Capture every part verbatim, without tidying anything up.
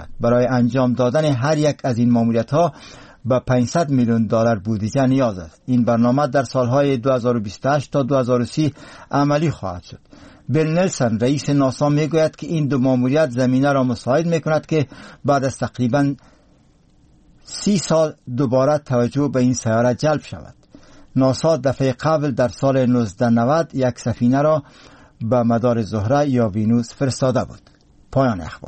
کند. برای انجام دادن هر یک از این ماموریت‌ها به پانصد میلیون دلار بودجه نیاز است. این برنامه در سالهای دو هزار و بیست و هشت تا دو هزار و سی عملی خواهد شد. بیل نلسون رئیس ناسا میگوید که این دو ماموریت زمینه را مساعد میکند که بعد از تقریباً سی سال دوباره توجه به این سیاره جلب شود. ناسا دفعه قبل در سال نوزده نود یک سفینه را به مدار زهره یا وینوس فرستاده بود. پایان اخبار.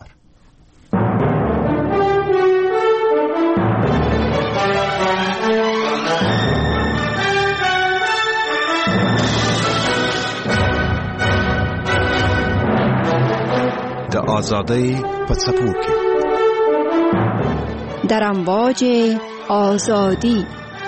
د آزادۍ په څپو کې در امواج آزادی.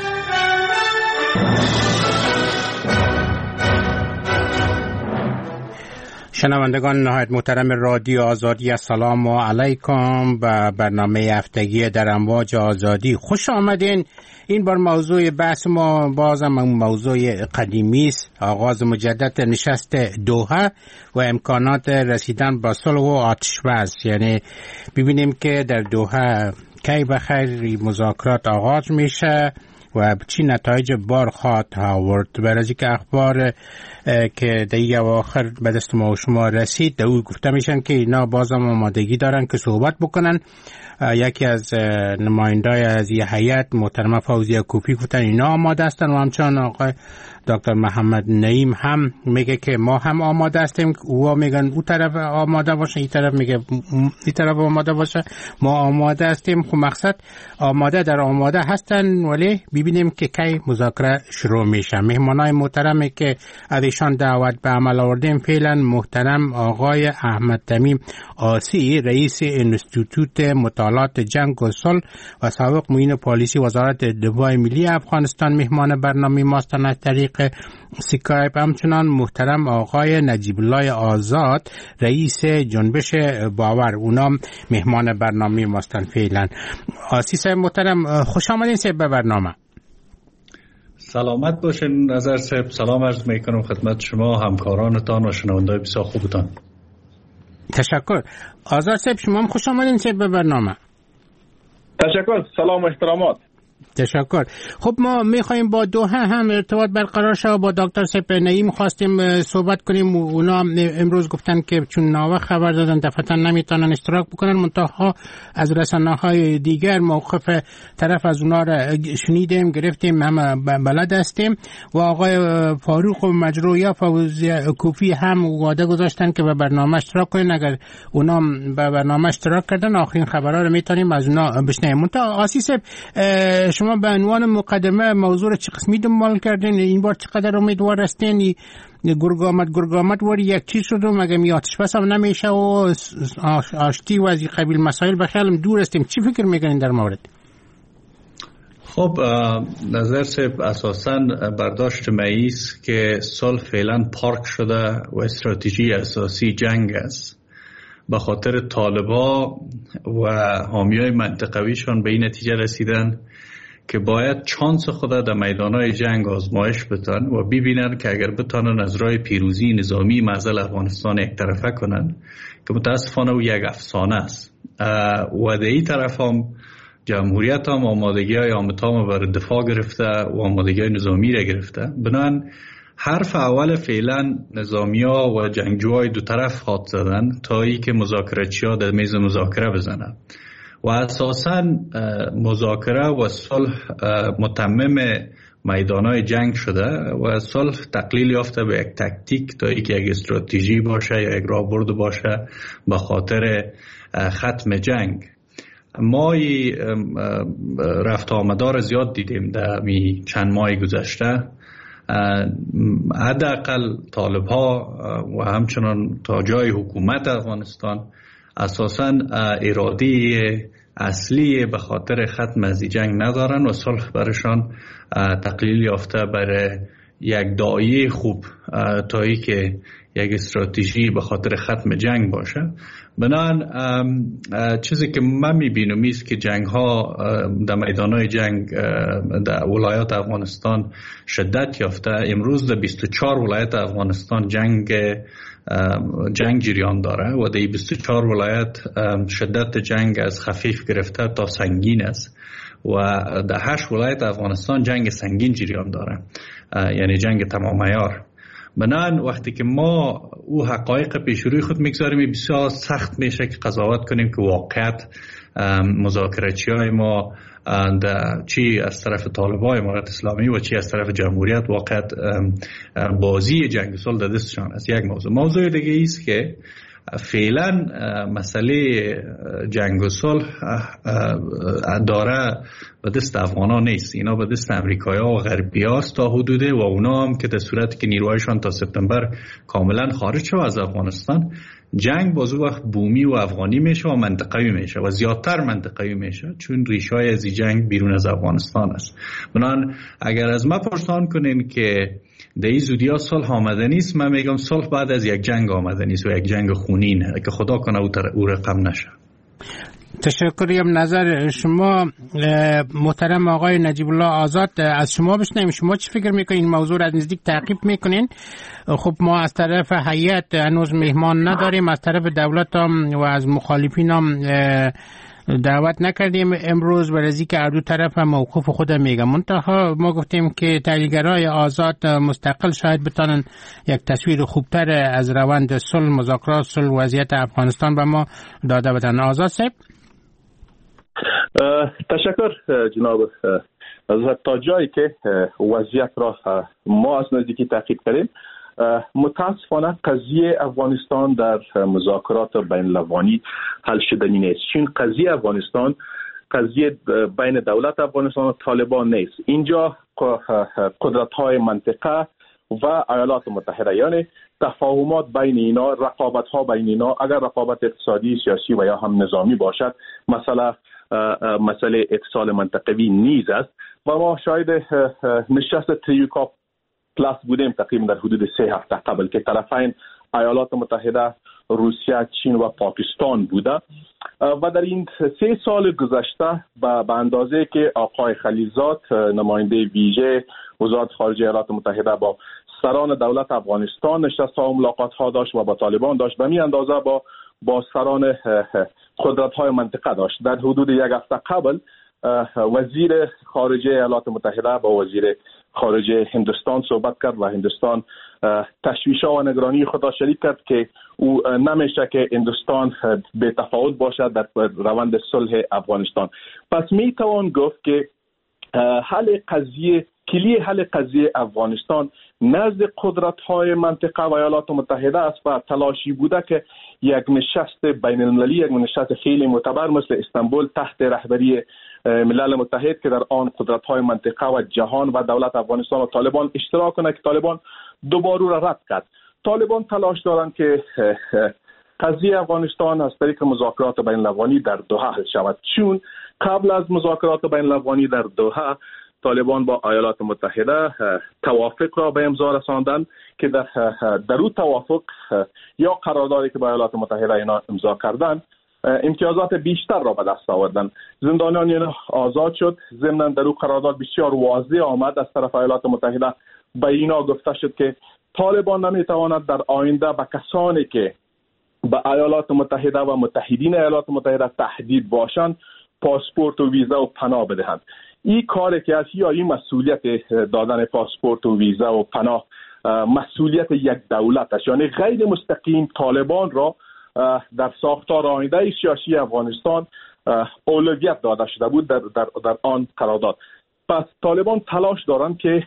شنوندگان نهایت محترم رادیو آزادی، السلام علیکم به برنامه هفتگی در امواج آزادی خوش آمدین. این بار موضوع بحث ما بازم موضوع قدیمی است، آغاز مجدد نشست دوحه و امکانات رسیدن به صلح و آتشبس. یعنی ببینیم که در دوحه کی بخیر مذاکرات آغاز میشه و چی نتایج بار خواهد آورد. برای که اخبار که در اواخر به دست ما و شما رسید در او گفته میشن که اینا بازم آمادگی دارن که صحبت بکنن. یکی از نمایندای از یه هیئت محترمه فوزیه کوفی گفتن اینا آماده هستن و همچنان آقای دکتر محمد نعیم هم میگه که ما هم آماده هستیم. او میگن او طرف آماده باشه، این طرف میگه این طرف آماده باشه، ما آماده هستیم. خب مقصد آماده در آماده هستن، ولی ببینیم که کی مذاکره شروع میشه. مهمانای محترمی که ازشان دعوت به عمل آوردیم فعلا محترم آقای احمد تمیم آسی، رئیس انستیتوت مطالعات جنگ و صلح و سابق معین پالیسی وزارت دفاع ملی افغانستان مهمان برنامه ماستن از طریق سکایپ. همچنان محترم آقای نجیب الله آزاد، رئیس جنبش باور، اونام مهمان برنامه ماستن فعلا. آسی صاحب محترم خوش آمدین صاحب به برنامه. سلامت باشین نظر صاحب. سلام عرض میکنم خدمت شما، همکارانتان و شنوندای بسیار خوبتان. تشکر. آزاد صاحب شما هم خوش آمدین صاحب به برنامه. تشکر، سلام و احترامات. تشکر. خب ما میخوایم با دوحه هم ارتباط برقرار شه. با دکتر سپ نعیم خواستیم صحبت کنیم. اونا امروز گفتن که چون ناوه خبر دادن دفعتا نمیتونن اشتراک بکنن، منتها از رسانه‌های دیگر موقف طرف از اونا را شنیدیم، گرفتیم، هم بلد هستیم. و آقای فاروق مجروحی فوزی کوفی هم وعده گذاشتن که به برنامه اشتراک کنن. اگر اونا به برنامه اشتراک کردن آخرین خبرها رو میتونیم از اونا بشنویم. منتها آسیس شما به عنوان مقدمه موضوع چه قسمی دنبال کردین؟ این بار چقدر امیدوار هستین؟ گرگ آمد گرگ آمد واری یک چیز شد و مگه می آتش بس هم نمیشه و آشتی و از این قبیل مسائل بخیالم دور هستیم. چی فکر میکنین در مورد؟ خب نظر صاحب اساساً برداشت مئیس که صلح فعلا پارک شده و استراتژی اساسی جنگ است. به خاطر طالبا و حامیای منطقویشان به این نتیجه رسیدن که باید چانس خود در میدانهای جنگ آزمایش بدن و ببینن که اگر بتانن از راه پیروزی نظامی معضل افغانستان یک طرفه کنن که متاسفانه او یک افسانه است. و در این طرف هم جمهوریت هم آمادگی های آمتام بر دفاع گرفته و آمادگی های نظامی را گرفته. بنابراین حرف اول فعلا نظامی ها و جنگجوهای دو طرف خواهد زدن تا ای که مذاکراتچی ها در میز مذاکره بزنن و اساساً مذاکره و صلح متمم میدانهای جنگ شده و صلح تقلیل یافته به یک تکتیک تا ای که یک استراتژی باشه یا یک راهبرد باشه به خاطر ختم جنگ. ما رفت آمدار زیاد دیدیم در چند ماه گذشته. حداقل طالب ها و همچنان تا جای حکومت افغانستان اساساً اراده اصلی به خاطر ختم از جنگ ندارن و صلح برشان تقلیل یافته برای یک داعیه خوب تا ای که یک استراتژی به خاطر ختم جنگ باشه. بنابراین چیزی که من میبینم است که جنگ ها در میدانهای جنگ در ولایات افغانستان شدت یافته. امروز در بیست و چهار ولایت افغانستان جنگ جنگ جریان داره و در بیست و چهار ولایت شدت جنگ از خفیف گرفته تا سنگین است و در هشت ولایت افغانستان جنگ سنگین جریان داره، یعنی جنگ تمام عیار. بنابراین وقتی که ما او حقایق پیش روی خود میگذاریم بسیار سخت میشه که قضاوت کنیم که واقعیت مذاکراتچی های ما چی از طرف طالبان امارت اسلامی و چی از طرف جمهوریت واقعیت بازی جنگ صلح در دستشان است. یک موضوع موضوع دیگه است که فعلا مسئله جنگ و صلح داره به دست افغانا نیست، اینا به دست امریکایی ها و غربی هاست تا حدوده و اونا هم که در صورتی که نیروهایشان تا سپتامبر کاملا خارج شد از افغانستان، جنگ بازو وقت بومی و افغانی میشه و منطقوی میشه و زیادتر منطقوی میشه چون ریشه‌های از این جنگ بیرون از افغانستان است. بنابراین اگر از ما پرسان کنین که در این زودی ها صلح آمده نیست، من میگم صلح بعد از یک جنگ آمده نیست و یک جنگ خونین که خدا کنه او رقم نشه. تشکریم. نظر شما محترم آقای نجیب الله آزاد از شما بشنویم. شما چی فکر میکنین؟ این موضوع را از نزدیک تعقیب میکنین؟ خب ما از طرف هیئت هنوز مهمان نداریم، از طرف دولت هم و از مخالفین هم دعوت نکردیم امروز، برای که هر دو طرف هم موقف خود میگم. منتها ما گفتیم که تحلیلگرای آزاد مستقل شاید بتانن یک تصویر خوبتر از روند صلح، مذاکرات صلح، وضعیت افغانستان به ما داده بدن. آزاد صاحب. تشکر جناب. از تا جایی که وضعیت را ما از نزدیکی تعقیب کردیم، متاسفانه قضیه افغانستان در مذاکرات بین الاقوایی حل شدنی نیست. چون قضیه افغانستان قضیه بین دولت افغانستان و طالبان نیست. اینجا قدرت‌های منطقه و ایالات متحده، یعنی تفاهمات بین اینا، رقابت‌ها بین اینا، اگر رقابت اقتصادی، سیاسی و یا هم نظامی باشد، مثلا مسئله اتصال منطقوی نیز است و ما شاید نشست تریوکا پلاس بودیم تقریبا در حدود سه هفته قبل که طرفین ایالات متحده، روسیه، چین و پاکستان بوده و در این سه سال گذشته به اندازه که آقای خلیلزاد نماینده ویژه وزارت خارجه ایالات متحده با سران دولت افغانستان نشست ها و ملاقات ها داشت و با طالبان داشت، به می اندازه با با سران قدرت های منطقه داشت. در حدود یک هفته قبل وزیر خارجه ایالات متحده با وزیر خارجه هندوستان صحبت کرد و هندوستان تشویش‌ها و نگرانی خود را شریک کرد که او نمیشه که هندوستان به تفاوت باشد در روند صلح افغانستان. پس می توان گفت که حل قضیه کلی حل قضیه افغانستان نزد قدرت‌های منطقه و ایالات متحده است و تلاشی بوده که یک نشست بین المللی، یک نشست خیلی معتبر مثل استانبول تحت رهبری ملل متحد که در آن قدرت‌های منطقه و جهان و دولت افغانستان و طالبان اشتراک کنند که طالبان دوباره را رد کرد. طالبان تلاش دارند که قضیه افغانستان از طریق مذاکرات بین الاقوایی در دوحه حل شود، چون قبل از مذاکرات بین الاقوایی در دوحه طالبان با ایالات متحده توافق را به امضا رساندند که در در اون توافق یا قراردادی که با ایالات متحده اینا امضا کردند امتیازات بیشتر را به دست آوردند. زندانیان آزاد شد. ضمن در اون قرارداد بسیار واضح آمد از طرف ایالات متحده به اینا گفته شد که طالبان نمیتواند در آینده به کسانی که به ایالات متحده و متحدین ایالات متحده تهدید باشند پاسپورت و ویزا و پناه بدهند. این کاری که از یا این مسئولیت دادن پاسپورت و ویزا و پناه مسئولیت یک دولت است، یعنی غیر مستقیم طالبان را در ساختار آینده سیاسی افغانستان اولویت داده شده بود در, در, در آن قرارداد. پس طالبان تلاش دارند که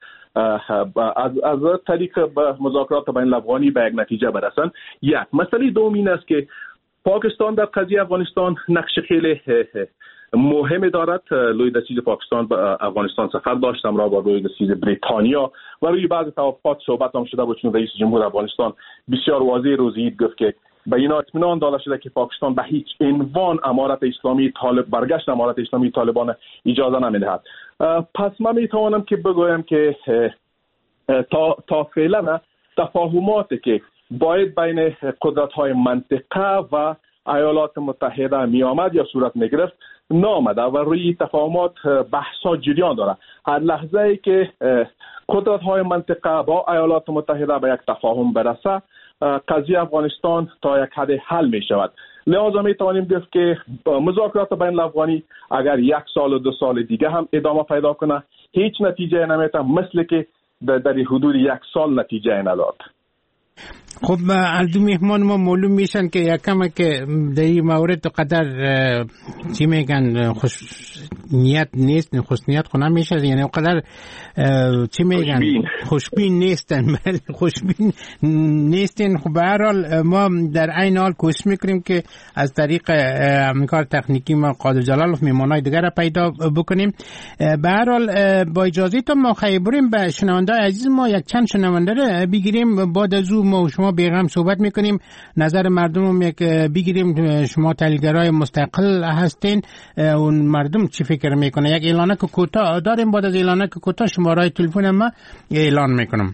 از از طریق مذاکرات بین الاقوایی به یک نتیجه برسند. یک مسئله دوم این است که پاکستان در قضیه افغانستان نقش خیلی مهمی دارد. لوی دسیز پاکستان به افغانستان سفر داشتم را با لوی دسیز بریتانیا و روی بعض توافقات صحبت هم شده بود، چون رئیس جمهور افغانستان بسیار واضح روزی گفت که به اینا اطمینان داده شده که پاکستان به هیچ عنوان امارت اسلامی طالب برگشت امارت اسلامی طالبان اجازه نمیدهد. پس من میتوانم که بگویم که تا تا فعلا تفاهماتی که باید بین قدرت‌های منطقه و ایالات متحده می آمد یا صورت می گرفت نامده و روی تفاهمات بحثا جریان داره. هر لحظه ای که قدرت‌های منطقه با ایالات متحده به یک تفاهم برسه، قضیه افغانستان تا یک حد حل می شود. لذا می توانیم گفت که مذاکرات بین الافغانی اگر یک سال و دو سال دیگه هم ادامه پیدا کنه هیچ نتیجه نمیده، مثل که در حدود یک سال نتیجه نداد. خب از دو مهمان ما معلوم میشن که یکم که در این مورد قدر چی میگن خوش نیت نیست، خوش نیت خونه میشه، یعنی قدر چی میگن خوشبین نیستن. خوشبین نیستن. خب به هر حال ما در این حال کوشش میکنیم که از طریق همکار تکنیکی ما قادر جلالوف میمانای دیگر را پیدا بکنیم. به هر حال با اجازه تا ما خیلی بریم به شنونده عزیز ما یک چند شنونده را بگیریم، بعد از او ما و شما بیغم صحبت میکنیم، نظر مردم رو بگیریم. شما تحلیلگرای مستقل هستین، اون مردم چی فکر میکنه؟ یک اعلانک کوتاه داریم، بعد از اعلانک کوتاه شماره تلفن ما اعلان میکنم.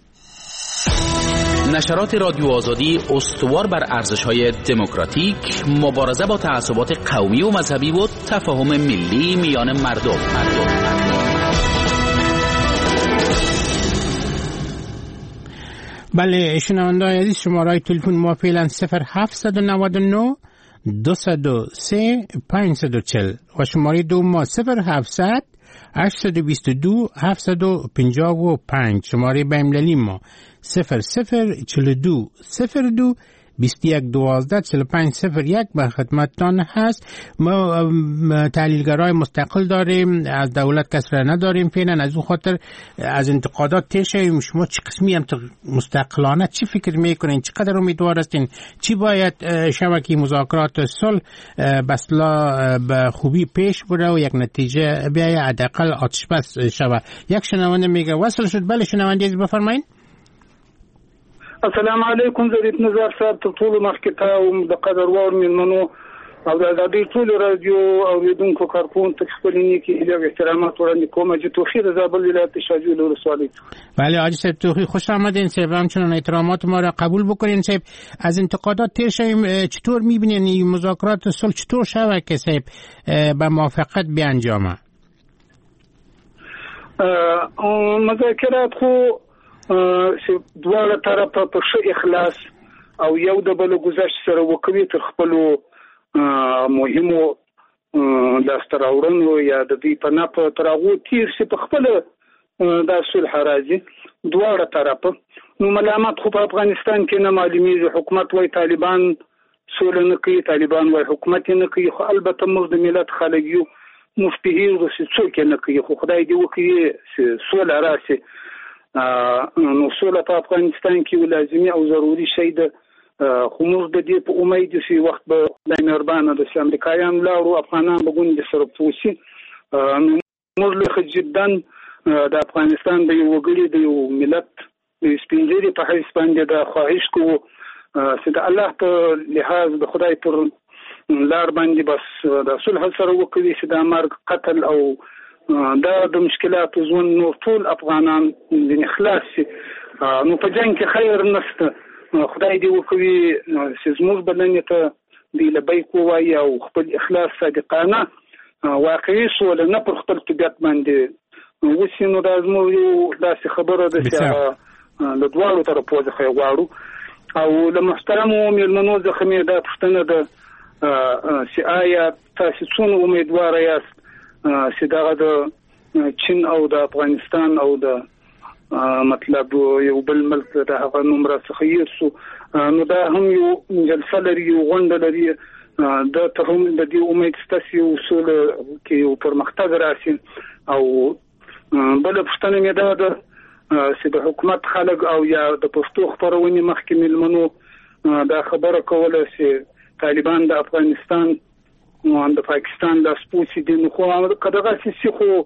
نشرات رادیو آزادی استوار بر ارزش‌های دموکراتیک، مبارزه با تعصبات قومی و مذهبی و تفاهم ملی میان مردم. مردم. بله شنونده عزیز، شماره تلفن ما فعلا صفر هفت نه نه دو صفر سه پنج چهار صفر و شماره دو ما صفر هفتصد هشتصد و بیست و دو هفتصد و پنجاه و پنج. شماره بین‌المللی ما صفر صفر چهل و دو صفر دو بیست و یک دوازده چهل و پنج صفر یک به خدمتتان هست. ما تحلیلگرای مستقل داریم، از دولت کس را نداریم فعلا. از اون خاطر از انتقادات تیشیم. شما چه قسمی هم مستقلانه چی فکر میکنین؟ چقدر امیدوار هستین؟ چی باید شبکه مذاکرات صلح بسلا به خوبی پیش بره و یک نتیجه بیاید، حداقل آتش بس شود؟ یک شنونده میگه وصل شد. بله شنونده عزیز بفرمایید. السلام علیکم. ظریف نزار صاحب ته ټول مخکې ته او د قدروار مېلمنو او د ازادۍ ټول رادیو اوریدونکو کارکون ته خپل نیکي هیله احترامات وړاندې کوم. چې توخی د زابل ولایت شاجوی ولسوالۍ. بله حاجی صاحب توخی خوش آمدین صاحب، همچنان احترامات ما را قبول بکنین صاحب. از انتقادات تیر شویم، چطور میبینین این مذاکرات صلح چطور شود که صاحب به موافقت بیانجامه؟ مذاکرات خو چې دواړه طرفه په ښه اخلاص او یو د بل گذشت سره وکوي تر خپلو مهمو لاسته راوړنو یا د دوی په نفع تر هغو تیر شي په خپله دا صلح راځي دواړه طرفه. نو ملامت خو په افغانستان کې نه معلومیږي. حکومت وایي طالبان سوله نه کوي، طالبان وایي حکومت نه کوي، خو البته موږ د ملت خلک یو، موږ پوهېږو چې څوک یې نه کوي، خو خدای دې وکړي چې سوله راشي. نو سوله په افغانستان کې لازمي او ضروري شی ده. خو موږ د دې په امید چې وخت به خدای مهربانه د امریکایان لاړو افغانان به ګوندې سره پوسي. موږ له جدا د افغانستان د یو وګړي د یو ملت د سپینځري په حیث باندې د خواهش کوو چې د الله په لحاظ د خدای پر لار باندې بس د صلح سره وکړي چې د مرګ قتل او دا د مشکلاتو ژوند نور ټول افغانان د خلاص شي. نو په جنګ کې خیر نشته. خدای دې وکړي چې زموږ بلنې ته دی لبیک ووایي او خپل اخلاص صادقانه واقعي سوله نه پر خپل طبیعت باندې وشي. نو دا زموږ یو داسې خبره ده چې له دواړو طرفو څخه یې غواړو. او له محترمو مېلمنو څخه مې دا پوښتنه ده چې آیا تاسو څونه امیدواره یاست چې دغه د چین او د افغانستان او د مطلب یو بل ملک د هغه نمره څخه یرسو؟ نو دا هم یو جلسه لري، یو غونډه لري. دا ته هم د دې امید ستاسو یو سوله کې یو پرمختګ راشي. او بله پوښتنه مې دا ده چې د حکومت خلک او یا د پښتو خپرونې مخکې مېلمنو دا خبره کوله چې طالبان د افغانستان او د پاکستان د سپوسی دي. نو خو کداغه سي خو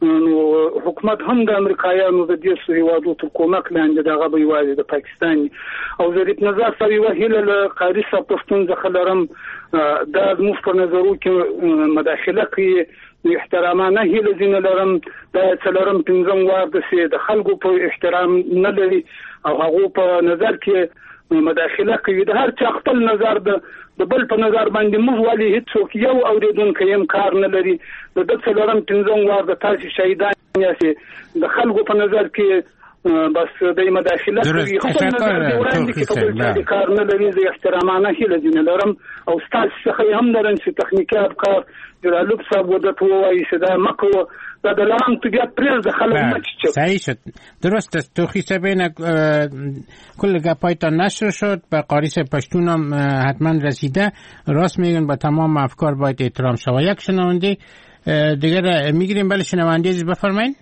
نو حکومت هم د امریکایانو د دې هیوادو تر کومک لاندې دغه به یوازې د پاکستان او ظریف نظر سره یو هیله له قاری صاحب پښتون څخه لرم دا زموږ په نظرو کې مداخله کوي احترامانه هیله ځینې لرم دا څلورم پنځم وار د سي د خلکو په احترام نه لري او هغه په نظر کې مداخله کوي د هر چا خپل نظر د د بل په نظر باندې موږ ولې هیڅوک یو اوریدونکو یې کار نه لري د د څلورم پنځم وار د تاسو شهیدان یې د خلکو په نظر کې بس د مداخله کوي خپل نظر دی وړاندې کې کار نه لري د احترامانه هیله ځینې لرم او تاسو څخه هم لرم چې تخنیکي افکار جلال صاحب ودت وایي چې دا مکو دا د لام طبیعت پرز خلک مچ صحیح شد درست است توخی سبین کل گپایتان نشر شد به قاریس پشتون هم حتما رسیده راست میگن با تمام افکار باید احترام شود یک شنونده دیگر میگیریم بله شنونده عزیز بفرمایید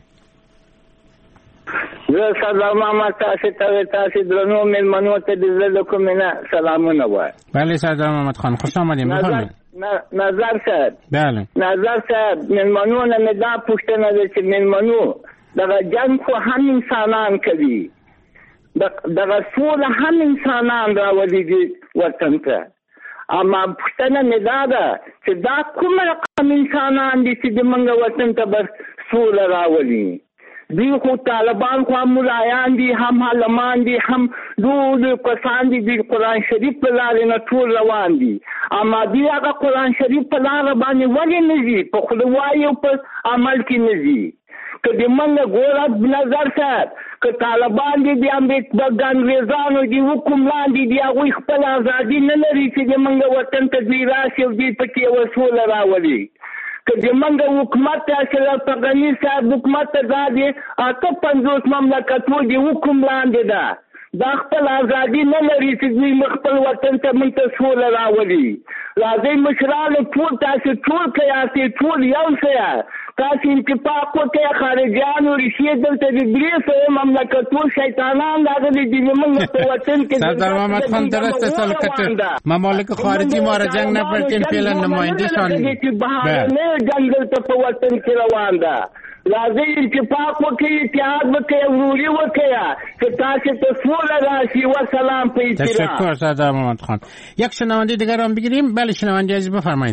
زه سلام ما تاسو ته تاسو درنو مېلمنو ته د زړه کوم نه سلامونه وای بله سردار محمد خان خوش آمدید بفرمایید نظر صاحب بله نظر صاحب مېلمنو نه دا پوښتنه ده چې مېلمنو دغه جنگ خو هم انسانان کوي دغه سوله هم انسانان راولي دي وطن ته اما پوښتنه نه دا ده چې دا کوم رقم انسانان دي چې موږ وطن ته بس سوله راولي دی خو طالبان خو هم ملایان دي هم علمان دي هم ډول کسان دي د قرآن شریف په لارې نه ټول روان دي اما دی هغه قرآن شریف په لار باندې ولې نه ځي په خپل وایي او په عمل کې نه ځي که د منګه ګوره نظر صاحب که طالبان دي د انګریزانو دي حکم لاندې دي هغوی خپل ازادي نه لري چې د منګه وطن ته دوی راشي او دوی پکې یوه سوله راولي که د منګه حکومت ته اشرف غني صاحب حکومت ته دا دی اته پنځوس مملکتو د حکم لاندې ده دا خپل ازادي نه لري چې دوی خپل وطن ته موږ ته سوله راولي راځئ مشرانو ټول تاسو ټول قیاسي ټول یو څه تاسو اتفاق وکړئ خارجیانو ریښې دلته د درې سوه مملکتو شیطانان راغلي دي موږ په وطن کې سردار محمد خان درست سال کته ممالک خارجی ما را جنگ نپرتیم فعلا نمایندهشان نه جنگ دلته په وطن کې روان ده راځي اتفاق وکړي اتحاد وکړي وروري وکړي چې تاسو ته سوله راشي و سلام په احترام تشکر سردار محمد خان یک شنونده دیگر هم بگیریم بله شنونده عزیز بفرمایید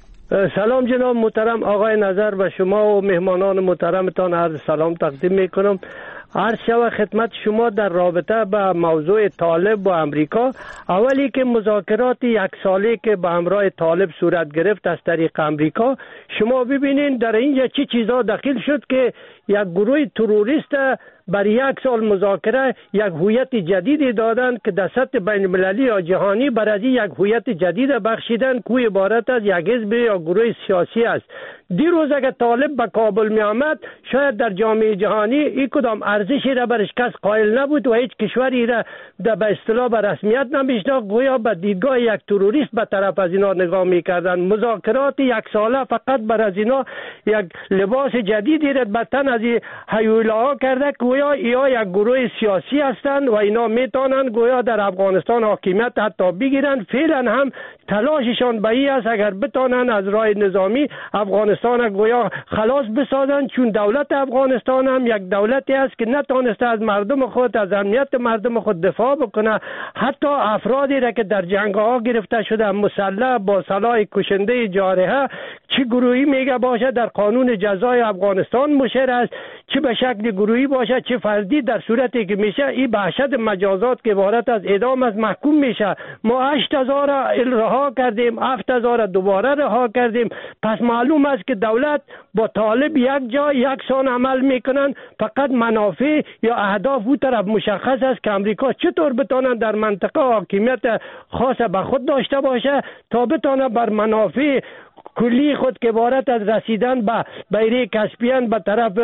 سلام جناب محترم آقای نظر به شما و مهمانان محترمتان عرض سلام تقدیم میکنم عرض شود خدمت شما در رابطه با موضوع طالب و امریکا اولی که مذاکرات یک ساله که با همراه طالب صورت گرفت از طریق امریکا شما ببینین در اینجا چی چیزا داخل شد که یک گروه تروریست بر یک سال مذاکره یک هویت جدیدی دادند که در سطح بین المللی یا جهانی برای یک هویت جدید بخشیدن که عبارت از یک حزب یا گروه سیاسی است. دیروز اگر طالب به کابل می آمد شاید در جامعه جهانی این کدام ارزشی را برش کس قائل نبود و هیچ کشوری را در به اصطلاح به رسمیت نمیشناخت گویا به دیدگاه یک تروریست به طرف از اینا نگاه میکردند. مذاکرات یک ساله فقط بر از اینا یک لباس جدیدی را به تن از هیولاها کرده گویا یا یک گروه سیاسی هستند و اینا میتونن گویا در افغانستان حاکمیت حتی بگیرن. فعلا هم تلاششان به این است اگر بتانن از راه نظامی افغانستان گویا خلاص بسازن، چون دولت افغانستان هم یک دولتی است که نتونسته از مردم خود از امنیت مردم خود دفاع بکنه. حتی افرادی را که در جنگ ها گرفته شده مسلح با سلاح کشنده جارحه چه گروهی میگه باشه در قانون جزای افغانستان مشر است، چه به شکل گروهی باشه چه فردی، در صورتی که میشه این بحشت مجازات که عبارت از اعدام از محکوم میشه. ما هشت هزار رها کردیم، هفت هزار دوباره رها کردیم. پس معلوم است که دولت با طالب یک جا یک سان عمل میکنن، فقط منافع یا اهداف او طرف مشخص است که امریکا چطور بتونن در منطقه حاکمیت خاص به خود داشته باشه تا بتونه بر منافع کلی خود که عبارت از رسیدن به بحیره کاسپین به طرف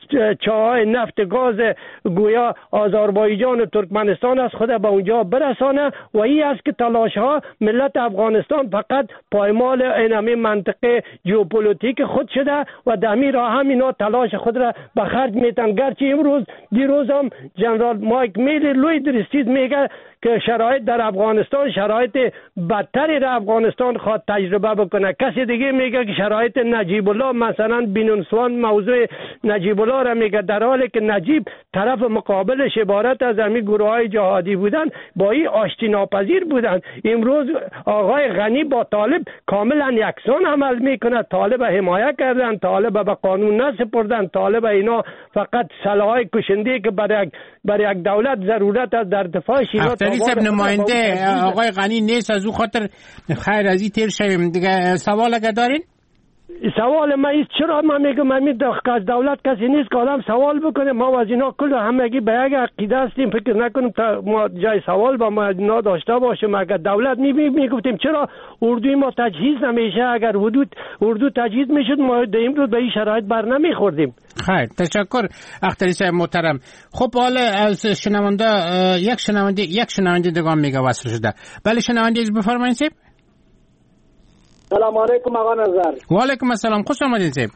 چاهای نفت گاز گویا آذربایجان و ترکمنستان از خود به اونجا برسانه و این است که تلاش ها ملت افغانستان فقط پایمال اینمی منطقه ژئوپلیتیک خود شده و در همین راه هم اینا تلاش خود را به خرج میتن. گرچه امروز دیروز هم جنرال مایک میلی لوی درستید میگه که شرایط در افغانستان شرایط بدتری در افغانستان خواهد تجربه بکنه. کسی دیگه میگه که شرایط نجیب الله مثلا بینونسوان موضوع نجیب الله را میگه، در حالی که نجیب طرف مقابلش عبارت از همین گروه های جهادی بودن با این آشتی ناپذیر بودن. امروز آقای غنی با طالب کاملا یکسان عمل میکنه، طالب حمایت کردن، طالب به قانون نسپردن، طالب اینا فقط سلاح کشنده که برای برای یک دولت ضرورت است در دفاعش اینا. صاحب نماینده آقای غنی نیست، از او خاطر خیر از این تیر شویم دیگه. سوال اگر دارین؟ سوال ما ایست چرا ما میگم من از دولت کسی نیست که آدم سوال بکنه. ما از اینا کل همگی به یک عقیده هستیم، فکر نکنیم تا ما جای سوال با ما اینا داشته باشیم. اگر دولت می میگفتیم چرا اردوی ما تجهیز نمیشه، اگر حدود اردو تجهیز میشد ما در امروز به این شرایط بر نمیخوردیم. خیر تشکر اختری صاحب محترم. خب حالا از شنونده یک شنونده یک شنونده دیگه میگه وصل شده. بله شنونده بفرمایید. سلام علیکم آقا نظر. و علیکم السلام، خوش آمدید صاحب.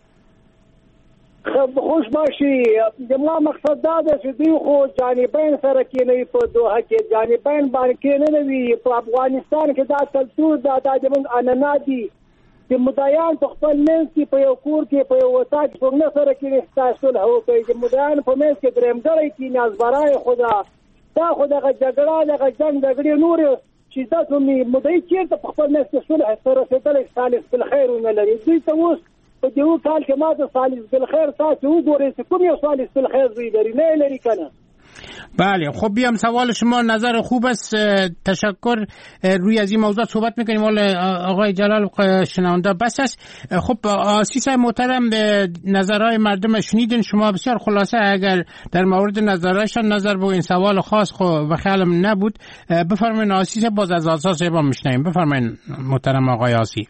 خب خوش باشی. ما مقصد داده شدی خو جانبین سره کې نه په دوه کې جانبین باندې کې نه وی په افغانستان کې دا کلتور دا د موږ اننادي چې مدایان په خپل منځ کې په یو کور کې په یو وسات په نه سره کې استاسول هو کوي چې مدایان په منځ کې درمګړی کې نازبرای خدا دا خدا جګړه د جنگ دګړي نور چې تاسو می مدعي چیرته په خپل نسل صلح سره ستل صالح بالخير ونلري دوی ته اوس په دې کال کې ما د صالح بالخير تاسو وګورئ چې کوم یو صالح بالخير دوی لري نه لري کنه. بله خب بیام سوال شما نظر خوب است، تشکر. روی از این موضوع صحبت میکنیم. حال آقای جلال شنونده بس است. خب آسیس محترم نظرهای مردم شنیدین شما بسیار خلاصه. اگر در مورد نظرهایشان نظر با این سوال خاص خب و خیالم نبود بفرمایید. آسیس باز از اساس با میشنیم. بفرمایید محترم آقای آسی.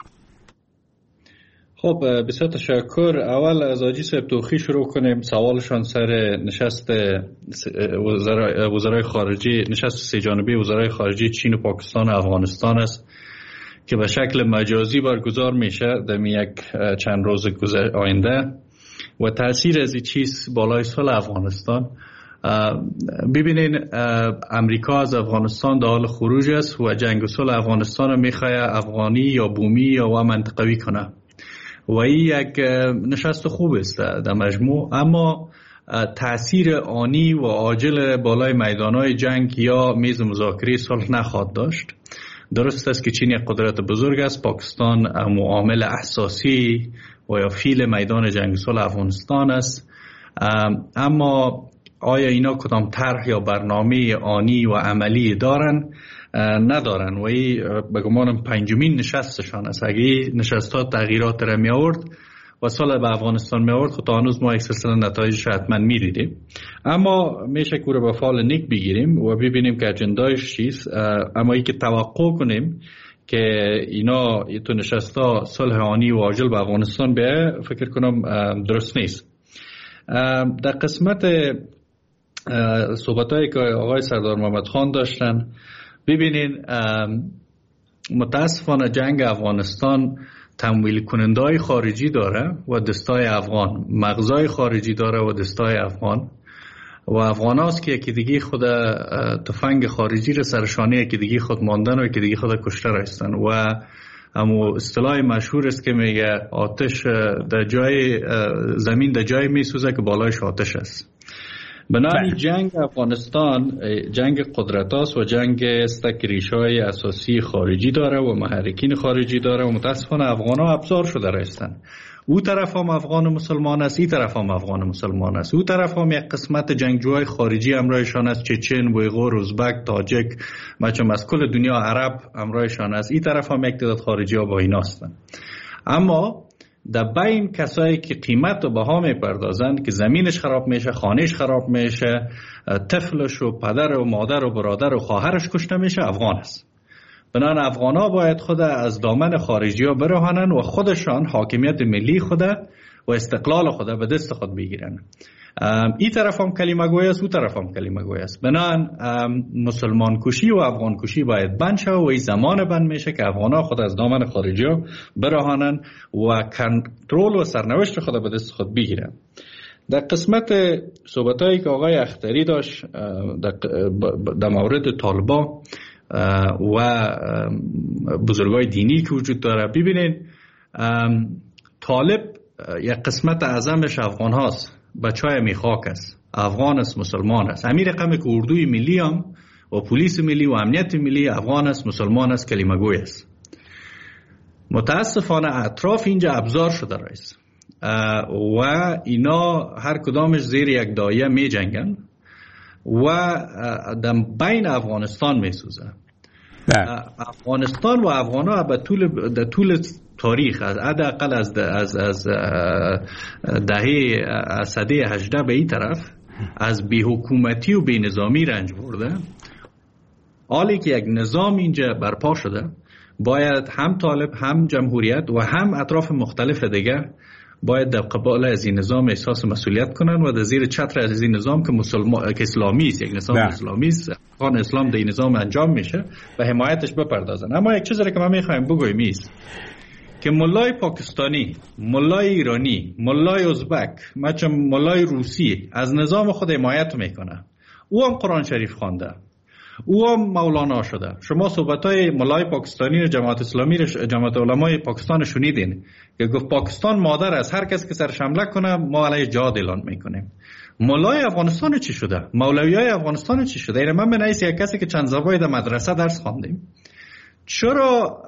خب بسیار تشکر. اول از آجی صاحب توخی شروع کنیم. سوالشان سر نشست وزرای, وزرای خارجی نشست سه جانبه وزرای خارجی چین و پاکستان و افغانستان است که به شکل مجازی برگزار میشه در یک چند روز آینده و تاثیر از این چیز بالای صلح افغانستان. ببینین امریکا از افغانستان در حال خروج است و جنگ و صلح افغانستان رو میخواد افغانی یا بومی یا و منطقوی کنه و این یک نشست خوب است در مجموع، اما تأثیر آنی و عاجل بالای میدانهای جنگ یا میز مذاکره صلح نخواهد داشت. درست است که چین یک قدرت بزرگ است، پاکستان معامل اساسی و یا فیل میدان جنگ صلح افغانستان است، اما آیا اینا کدام طرح یا برنامه آنی و عملی دارن؟ ندارن و این به گمانم پنجمین نشستشان است. اگه نشست ها تغییرات را می آورد و سال به افغانستان می آورد خود تا هنوز ما یک سلسله نتایجش حتما می دیدیم، اما میشه که رو به فال نیک بگیریم و ببینیم که اجندایش چیست. اما ای که توقع کنیم که اینا تو نشست ها صلح آنی و عاجل به افغانستان به فکر کنم درست نیست. در قسمت صحبت هایی که آقای سردار محمد خان داشتن، ببینین متاسفانه جنگ افغانستان تمویل کنندهای خارجی داره و دستای افغان، مغزای خارجی داره و دستای افغان و افغان هاست که یکی دیگه خود تفنگ خارجی را سرشانه یکی دیگه خود ماندن و یکی دیگه خود کشته رایستن و اما اصطلاح مشهور است که میگه آتش در جای زمین در جای میسوزه که بالایش آتش است. بنابراین جنگ افغانستان جنگ قدرت است و جنگ است که ریشه‌های اساسی خارجی داره و محرکین خارجی داره و متاسفانه افغان ها ابزار شده رایستن. او طرف هم افغان مسلمان است، این طرف هم افغان مسلمان است. او طرف هم یک قسمت جنگجوهای خارجی همراهشان است، چچن، اویغور، ازبک، تاجک، مچم از کل دنیا عرب همراهشان است. این طرف هم یک تعداد خارجی ها با اینا هستند. اما در بین کسایی که قیمت و بها میپردازند که زمینش خراب میشه، خانهش خراب میشه، طفلش و پدر و مادر و برادر و خواهرش کشته میشه، افغان است. بنابراین افغان ها باید خود از دامن خارجی ها برهانند و خودشان حاکمیت ملی خود و استقلال خود به دست خود بگیرن. این طرف هم کلمه گوی است، اون طرف هم کلمه گوی است. بنابراین مسلمان کشی و افغان کشی باید بند شود و این زمان بند میشه که افغان‌ها خود از دامن خارجی ها برهانن و کنترل و سرنوشت خود به دست خود بگیرن. در قسمت صحبتایی که آقای اختری داشت در مورد طالبان و بزرگای دینی که وجود داره، ببینید طالب یک قسمت اعظمش افغان هاست، بچهای میخاک است، افغان است، مسلمان است. همین رقم که اردوی ملی هم و پلیس ملی و امنیت ملی افغان است، مسلمان است، کلمه گوی است. متاسفانه اطراف اینجا ابزار شده رئیس و اینا هر کدامش زیر یک دایه می جنگن و در بین افغانستان می سوزه. افغانستان و افغانا به طول در طول تاریخ از حداقل از از از دهه از سده هجده به این طرف از بی حکومتی و بی نظامی رنج برده. حالی که یک نظام اینجا برپا شده، باید هم طالب هم جمهوریت و هم اطراف مختلف دیگر باید در قبال از این نظام احساس مسئولیت کنن و در زیر چتر از این نظام که مسلمان که اسلامی است، یک نظام اسلامی است، قانون اسلام در این نظام انجام میشه و حمایتش بپردازن. اما یک چیزی که ما میخوایم بگویم است که ملای پاکستانی، ملای ایرانی، ملای ازبک، مثلا ملای روسی از نظام خود حمایت میکنه. او هم قرآن شریف خوانده، او هم مولانا شده. شما صحبتای ملای پاکستانی و جماعت اسلامی جماعت علمای پاکستان شنیدین که گفت پاکستان مادر است، هر کس که سرش حمله کنه ما علیه جهاد اعلان میکنیم. ملای افغانستان چی شده؟ مولویای افغانستان چی شده؟ این من بنویس یک کسی که چند زبای در مدرسه درس خواندیم. چرا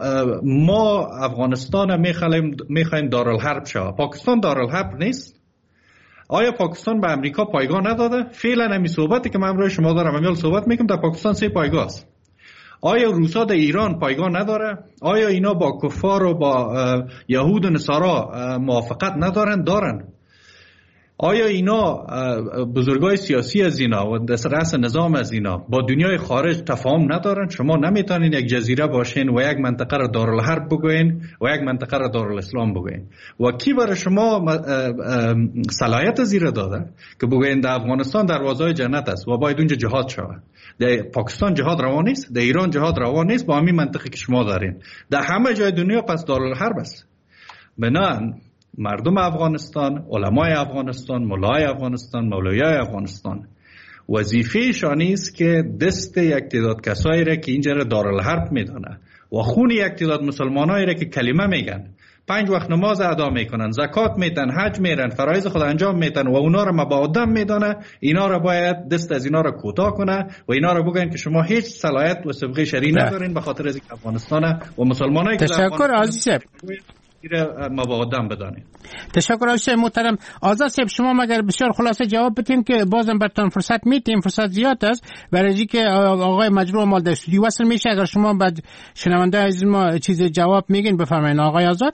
ما افغانستان میخوایم میخوایم دارالحرب شود؟ پاکستان دارالحرب نیست؟ آیا پاکستان به امریکا پایگاه نداده؟ فعلا همین صحبتی که من برای شما دارم امیال صحبت میکنم، در پاکستان سه پایگاه است. آیا روسا در ایران پایگاه نداره؟ آیا اینا با کفار و با یهود و نصارا موافقت ندارن؟ دارن. آیا اینا بزرگای سیاسی از اینا و رأس نظام از اینا با دنیای خارج تفاهم ندارن؟ شما نمیتونین یک جزیره باشین و یک منطقه را دارالحرب بگوین و یک منطقه را دارالاسلام بگوین. و کی برای شما صلاحیت زیر داده که بگوین در افغانستان دروازه جنت است و باید اونجا جهاد شود؟ در پاکستان جهاد روا نیست، در ایران جهاد روا نیست با همین منطقی که شما دارین. در همه جای دنیا پس دارالحرب است. بنابراین مردم افغانستان، علمای افغانستان، مولای افغانستان، مولویای افغانستان وظیفه شانی است که دست یک تعداد کسایی را که اینجا را دارالحرب میدانه و خون یک تعداد مسلمانایی را که کلمه میگن، پنج وقت نماز ادا میکنن، زکات میدن، حج میرن، فرایض خود انجام میدن و اونا را مبادم میدانه، اینا را باید دست از اینا را کوتاه کنه و اینا را بگن که شما هیچ صلاحیت و سابقه شرعی ندارین به خاطر از اینکه افغانستان و مسلمانایی که تشکر عزیز مبادم بدانید. تشکر از محترم آزاد صاحب. شما مگر بسیار خلاصه جواب بدین که بازم براتون فرصت میدیم، فرصت زیاد است برای اینکه آقای مجروح مال در استودیو وصل میشه. اگر شما بعد شنونده عزیز ما چیز جواب میگین بفرمایید آقای آزاد.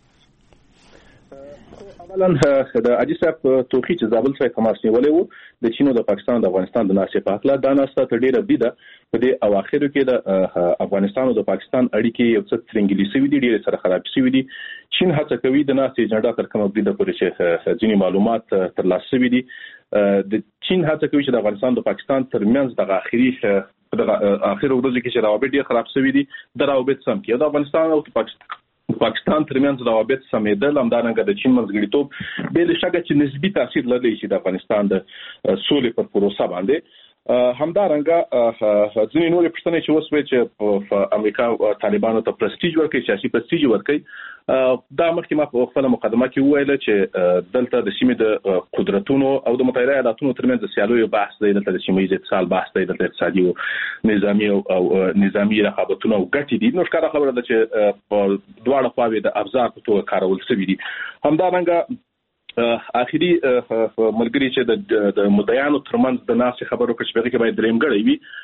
اولا د عجیب صاحب توخی چې زابل څخه تماس نیولې وو د چین او د پاکستان د افغانستان د ناسې په اړه دا ناسته تر ډیره بده په دې اواخرو کې د افغانستان او د پاکستان اړیکې یو څه ترنګلې شوې دي، ډیره سره خراب شوې دي. چین هڅه کوي د ناسې اجنډا تر کومه بده پورې چې ځینې معلومات ترلاسه شوي دي. د چین هڅه کوي چې د افغانستان او د پاکستان ترمنځ د اخري د اخرو ورځو کې چې روابط ډیر خراب شوي دي د روابط سم کې د افغانستان او پاکستان پاکستان ترمنځ روابط سمېدل همدارنګه د چین منځګړیتوب بې له شکه چې نسبي تاثیر لري چې د افغانستان د سولې پر پروسه باندې همدارنګه ځینې نورې پوښتنې چې وسوې چې په امریکا طالبانو ته پرستیج ورکړي، سیاسي پرستیج ورکړي. دا مخکې ما په خپله مقدمه کې وویل چې دلته د سیمې د قدرتونو او د متحده ایالاتونو ترمنځ د سیالیو بحث دی، دلته د سیمه ییز اتصال بحث دی، دلته اقتصادي او نظامي او نظامي رقابتونه او ګټې دي. نو ښکاره خبره ده چې په دواړه خواوې د ابزار په توګه کارول شوي دي. همدارنګه اخري ملګری چې د مدعیانو ترمنځ د ناسې خبرو کې چې باید دریم ګړی وي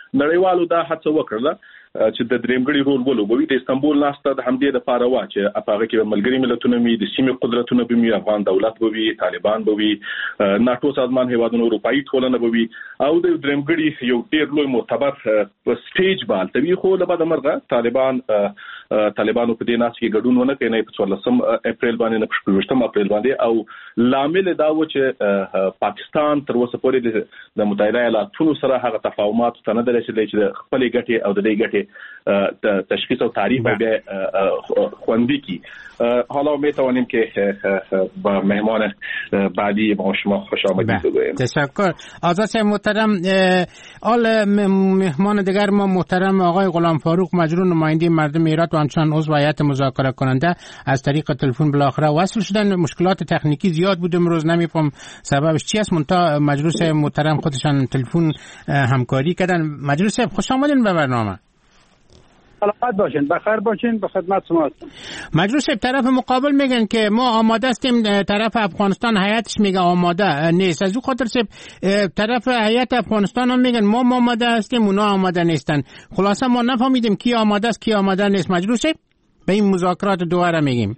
نړیوالو دا هڅه وکړه چې د درېمګړي رول ولوبوي. د استانبول ناسته د همدې لپاره وا چې هغه کې ملګری ملتونه مي د سیمې قدرتونه به مي افغان دولت به وي، طالبان به وي، ناتو سازمان هیوادونو، اروپאי ټولنه به وي او د درېمګړي یو ډېر لوی معتبر په سټیج باندې وي. خو له بعد مرغه طالبان طالبانو په دې ناس کې ګډون ونه کړي په څوارلسم اپریل باندې نه پښتوشتم اپریل باندې او لامل دا و چې پاکستان تر اوسه پورې د متحده ایالاتونو سره هغه تفاهمات ته نه درېدل چې خپل ګټې او د دې ګټې تشخیص او تعریف به خوندی کی. حالا می توانیم که با مهمان بعدی با شما خوش آمدید بگوییم. تشکر. آزاد صاحب محترم، آل مهمان دیگر ما محترم آقای غلام فاروق مجرور، نماینده مردم ایران و همچنان عضو هیئت مذاکره کننده از طریق تلفن بالاخره وصل شدن. مشکلات تکنیکی زیاد بود امروز، نمیفهم سببش چی است، منتها مجرور صاحب محترم خودشان تلفن همکاری کردن. مجرور صاحب خوش آمدین به برنامه. سلامت باشین، بخیر باشین، به خدمت شما هستم. مجلس طرف مقابل میگن که ما آماده هستیم، طرف افغانستان هیئتش میگه آماده نیست. از اون خاطر طرف هیئت افغانستان هم میگن ما آماده هستیم، اونا آماده نیستن. خلاصه ما نفهمیدیم کی آماده است کی آماده نیست. مجلس به این مذاکرات دوباره میگیم.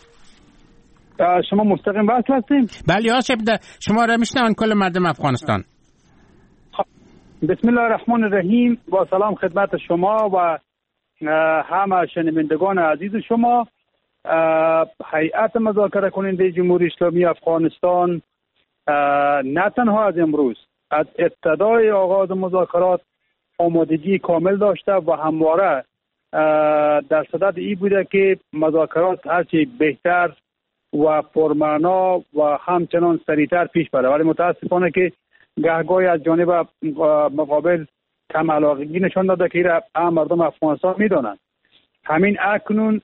شما مستقیم وصل هستین؟ بله آشب، شما را میشنون کل مردم افغانستان. بسم الله الرحمن الرحیم. با سلام خدمت شما و همه شنوندگان عزیز شما. هیئت مذاکره کننده جمهوری اسلامی افغانستان نه تنها از امروز، از ابتدای آغاز مذاکرات آمادگی کامل داشته و همواره در صدد این بوده که مذاکرات هرچی بهتر و پرمعنا و همچنان سریعتر پیش بره، ولی متاسفانه که گهگاهی از جانب مقابل کم علاقگی نشان داده که را مردم افغانستان میدانند. همین اکنون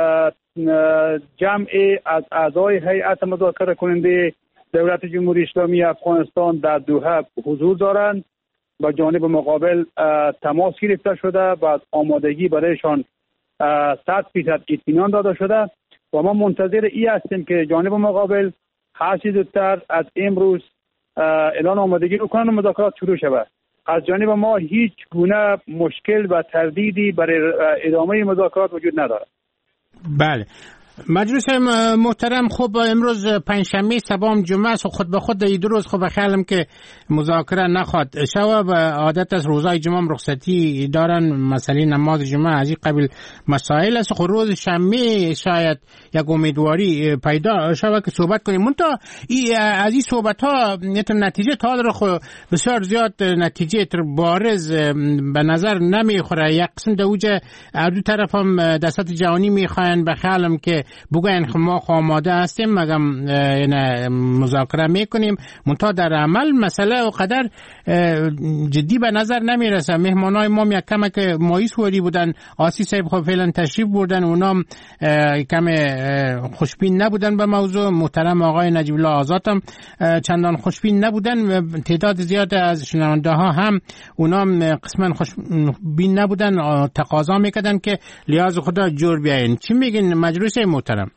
جمع از اعضای هیئت مذاکره کننده دولت جمهوری اسلامی افغانستان در دوحه حضور دارند و جانب مقابل تماس گرفته شده و آمادگی برایشان صد فیصد اطمینان داده شده و ما منتظر این هستیم که جانب مقابل هر چه زودتر از امروز اعلان آمادگی رو کنند و مذاکرات شروع شود. از جانب ما هیچ گونه مشکل و تردیدی برای ادامه مذاکرات وجود ندارد. بله مجلس محترم، خب امروز پنجشنبه، سبام جمعه است و خود به خود این دو روز خب خیالم که مذاکره نخواد شوه و عادت از روزای جمعه رخصتی دارن، مسئله نماز جمعه از این قبیل مسائل است. خب روز شنبه شاید یک امیدواری پیدا شوه که صحبت کنیم. منتها از این صحبت ها نتیجه تا داره خب بسیار زیاد نتیجه بارز به نظر نمیخوره. یک قسم دوجه دو طرف هم دستات جهانی میخواین، به خیالم که بگوین ما آماده هستیم مگم مذاکره میکنیم، منتها در عمل مسئله و قدر جدی به نظر نمیرسه. مهمانای ما یک کم که مایوس وری بودن، آسی صاحب خب فعلا تشریف بردن، اونام کم خوشبین نبودن به موضوع. محترم آقای نجیب الله آزاد هم چندان خوشبین نبودن، تعداد زیاد از شنونده ها هم اونام قسما خوشبین نبودن، تقاضا میکردن که لیاز خدا جور بیاین. چی میگین مجلس محترم؟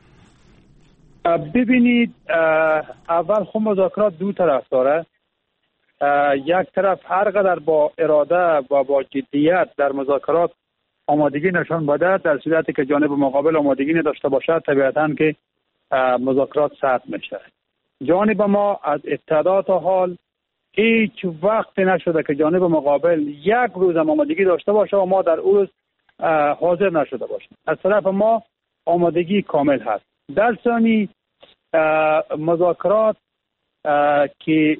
ببینید، اول خب مذاکرات دو طرف داره. یک طرف هر قدر با اراده و با جدیت در مذاکرات آمادگی نشان بده، در صورتی که جانب مقابل آمادگی نداشته باشد طبیعتاً که مذاکرات سخت میشه. جانب ما از ابتدا تا حال هیچ وقت نشده که جانب مقابل یک روز آمادگی داشته باشه و ما در اون روز حاضر نشده باشیم. از طرف ما آمادگی کامل هست. در ثانی مذاکرات که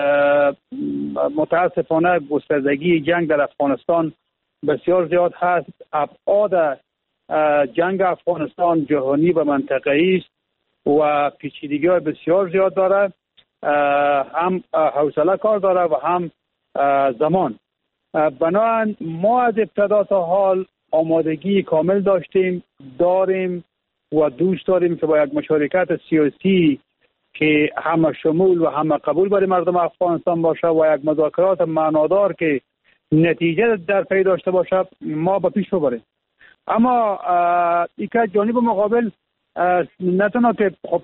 متاسفانه گستردگی جنگ در افغانستان بسیار زیاد هست، ابعاد جنگ افغانستان جهانی و منطقه‌ای است و پیچیدگی‌های بسیار زیاد داره، هم حوصله کار داره و هم زمان. بنابراین ما از ابتدا تا حال آمادگی کامل داشتیم، داریم و دوست داریم که با یک مشارکت سیاسی که همه شمول و همه قبول برای مردم افغانستان باشه و یک مذاکرات معنادار که نتیجه در پی داشته باشه ما به پیش ببریم. اما یک جانب مقابل نه تنها که خب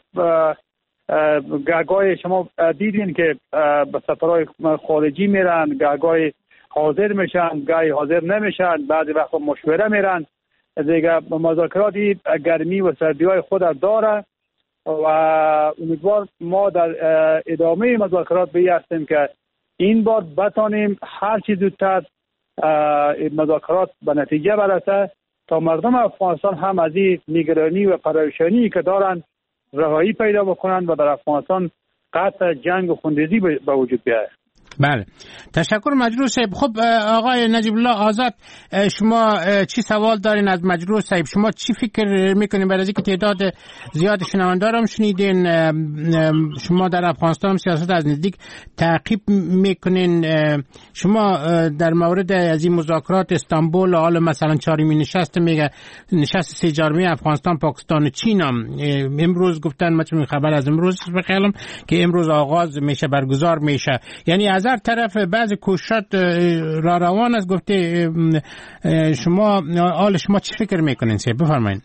گهگاه شما دیدین که به سفرهای خارجی میرن، گهگاه حاضر میشن، گاهی حاضر نمیشن، بعضی وقت مشوره میرن دیگه. مذاکراتی گرمی و سردی های خود داره و امیدوار ما در ادامه مذاکرات بیستیم که این بار بتانیم هر چی زودتر مذاکرات به نتیجه برسه تا مردم افغانستان هم از این نگرانی و پریشانی که دارن رهایی پیدا بکنن و در افغانستان قطع جنگ و خونریزی به وجود بیاید. بله، تشکر مجروح صاحب. خب آقای نجیب الله آزاد، شما چی سوال دارین از مجروح صاحب؟ شما چی فکر میکنین؟ برای اینکه تعداد زیاد شنوندگان هم شنیدین، شما در افغانستان سیاست از نزدیک تعقیب میکنین، شما در مورد از این مذاکرات استانبول، حالا مثلا چهارمین نشست میگه نشست سه جانبه افغانستان، پاکستان و چین هم امروز گفتن، مثلا خبر از امروز بخیالم که امروز آغاز میشه، برگزار میشه. یعنی از هر طرف بعض کوششات را روان است. گفته شما حال شما چی فکر میکنین؟ سه بفرمایید.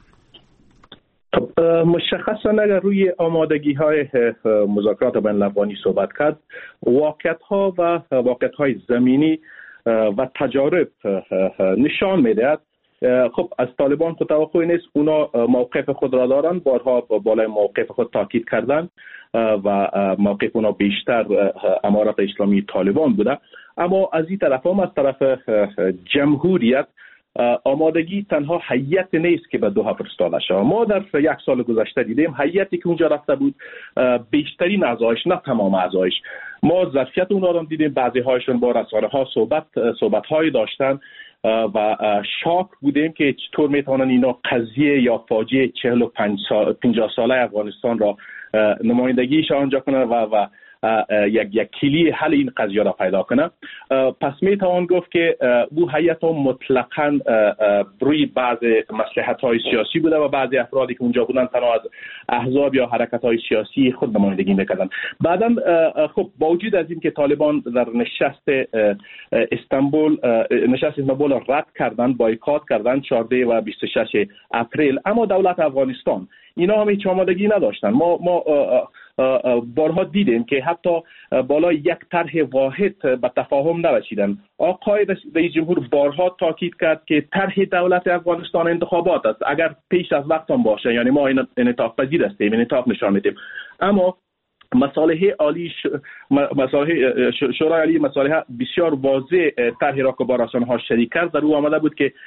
مشخصا اگر روی آمادگی های مذاکرات بین الاقوانی صحبت کرد، واقعیت ها و واقعیت های زمینی و تجارب نشان میدهد. خب از طالبان خود توقعی نیست، اونا موقف خود را دارن، بارها بالای موقف خود تاکید کردن و موقف اونا بیشتر امارات اسلامی طالبان بوده. اما از این طرف هم از طرف جمهوریت آمادگی تنها هیئت نیست که به دوحه فرستاده شود. ما در یک سال گذشته دیدیم هیئتی که اونجا رفته بود بیشترین اعضایش، نه تمام اعضایش، ما ظرفیت اونا را دیدیم، بعضی هایشون با رسانه ها صحبت صحبت های داشتن و شاک بودیم که چطور میتونن اینا قضیه یا فاجعه چهل و پنجاه ساله افغانستان را نمایندگیش آنجا کنه و و یک یک کلی حل این قضیه را پیدا کنه. پس میتوان گفت که او هیئت مطلقاً روی بعض مصلحت‌های سیاسی بوده و بعضی افرادی که اونجا بودن تنها از احزاب یا حرکت‌های سیاسی خود نمایندگی میکردن. بعداً خب با وجود از این که طالبان در نشست استانبول نشست استانبول را رد کردن، بایکات کردن چهارده و بیست و شش اپریل، اما دولت افغانستان اینا هم هیچ آمادگی نداشتن. ما ما بارها دیدیم که حتی بالای یک طرح واحد به تفاهم نرسیدن. آقای رئیس جمهور بارها تاکید کرد که طرح دولت افغانستان انتخابات است، اگر پیش از وقت هم باشه، یعنی ما این انعطاف پذیر هستیم، انعطاف نشان میدیم. اما مصالح عالی ش... مصالح شورای عالی مصالح بسیار واضح طرحی را که با رسانه‌ها شریک کرد، در او آمده بود که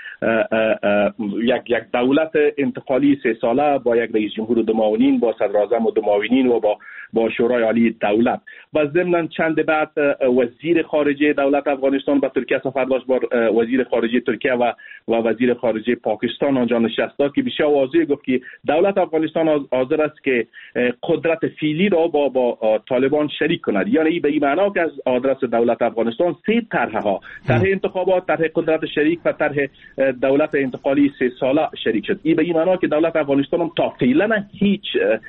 یک یک دولت انتقالی سه ساله با یک رئیس جمهور و دو معاونین، با صدراعظم و دو معاونین و با با شورای عالی دولت. و ضمن چند بعد وزیر خارجه دولت افغانستان به ترکیه سفر داشت، با وزیر خارجه ترکیه و و وزیر خارجه پاکستان آنجا نشست داد که بسیار واضح گفت که دولت افغانستان حاضر است که قدرت فعلی را با با طالبان شریک کند. یعنی به این معنا که از آدرس دولت افغانستان سه طرح ها، طرح انتخابات، طرح قدرت شریک و طرح دولت انتقالی سه ساله شریک شد. این به این معنا که دولت افغانستان هم تا فعلا هیچ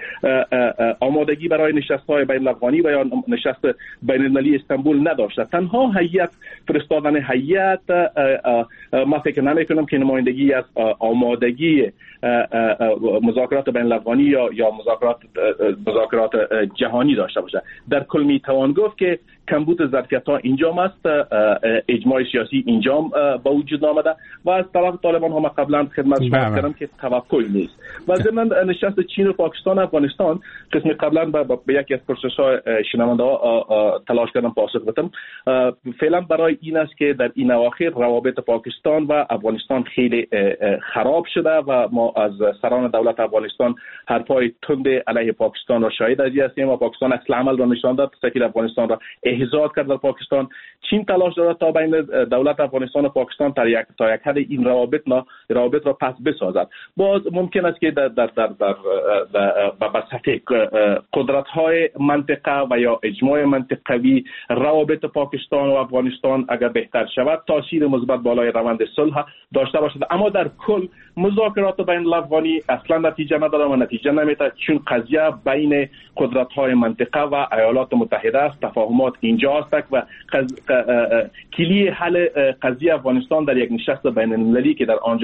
آمادگی برای نشست‌های بین الاقوانی و یا نشست بین المللی استانبول نداشته. تنها هیئت فرستادن هیئت ما فکر نمی‌کنم که نمایندگی از آمادگی مذاکرات بین الاقوانی یا یا مذاکرات مذاکرات جهانی داشته باشه. در کل میتوان گفت که کمبود ظرفیت‌ها اینجا است، اجماع سیاسی اینجا با وجود آمده و از طرف طالبان هم قبلا خدمت شما کردم که توقعی نیست. و ضمن نشست چین و پاکستان و افغانستان قسم قبلا به یکی از پرسش‌های شنونده‌ها تلاش کردم پاسخ بدم. فعلا برای این است که در این اواخر روابط پاکستان و افغانستان خیلی خراب شده و ما از سران دولت افغانستان حرفای تند علیه پاکستان را شاهد هستیم و پاکستان اصل عمل را نشان داد، سفیر افغانستان را احضار کرد در پاکستان. چین تلاش دارد تا بین دولت افغانستان و پاکستان تا یک تا یک حد این روابط نا روابط را پس بسازد. باز ممکن است که در در در در به سطح قدرت‌های منطقه و یا اجماع منطقوی روابط پاکستان و افغانستان اگر بهتر شود تاثیر مثبت بالای روند صلح داشته باشد. اما در کل مذاکرات بین الافغانی اصلا نتیجه نداره و نتیجه نمیده، چون قضیه بین قدرت‌های منطقه و ایالات متحده است. تفاهمات اینجا است و کلی حل قضیه افغانستان در یک نشست بین المللی که در آنجا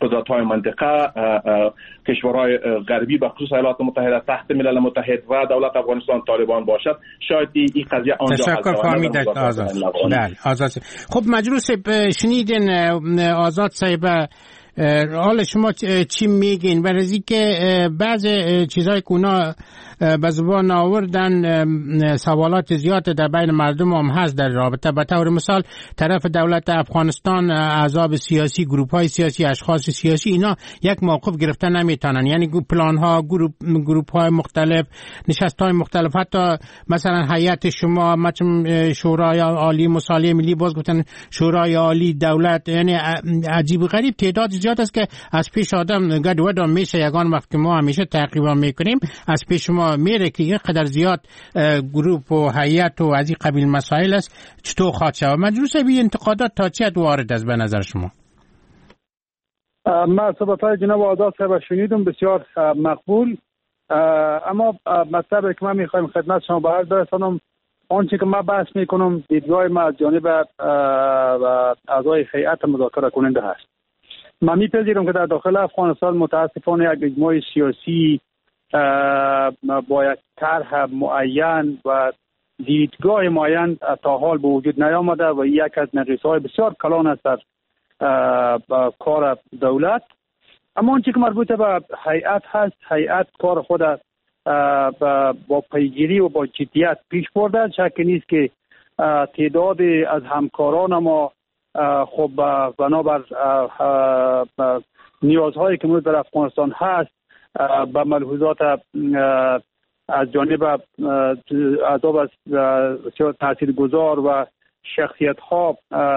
قدرت‌های منطقه، کشورهای غربی به خصوص ایالات متحده تحت ملل متحد و دولت افغانستان طالبان باشد، شاید این قضیه آنجا تشکر فهمید آزاد. بله آزاد. خب مجلس شنیدین آزاد صاحب، حال شما چی میگین برای که بعض چیزهای که اونا به زبان آوردن سوالات زیاد در بین مردم هم هست در رابطه؟ به طور مثال طرف دولت افغانستان احزاب سیاسی، گروپ های سیاسی، اشخاص سیاسی اینا یک موقف گرفتن نمیتونن، یعنی پلان ها، گروپ گروپ های مختلف، نشست های مختلف، حتی مثلا هیئت شما مثلا شورای عالی مصالحه ملی باز گفتن شورای عالی دولت، یعنی عجیب غریب تعداد زیاد است که از پیش آدم گد و دام میشه. یگان وقت که ما همیشه تقریبا میکنیم از پیش ما میره که یه قدر زیاد گروپ و هیئت و از این قبیل مسائل است، چطور خواهد شود؟ مجلس بی انتقادات تا چه حد وارد است به نظر شما؟ من صحبت‌های جناب آزاد صاحب شنیدم، بسیار مقبول، اما مطلبی که من میخوایم خدمت شما باید برسانم، آنچه که من بحث میکنم دیدگاه ما از جانب اعضای هیئت مذاکره کننده هست. من میپذیرم که در داخل افغانستان متاسفانه یک اجماع سیاسی با یک طرح معین و دیدگاه معین تا حال به وجود نیامده و یک از نقیص‌های بسیار کلان است در کار دولت. اما آنچه که مربوط به هیئت هست، هیئت کار خود با پیگیری و با جدیت پیش برده. شکی نیست که تعداد از همکاران ما خب بنابر نیازهایی که در افغانستان هست به ملحوظات از جانب اعضاب از تاثیرگذار و شخصیت ها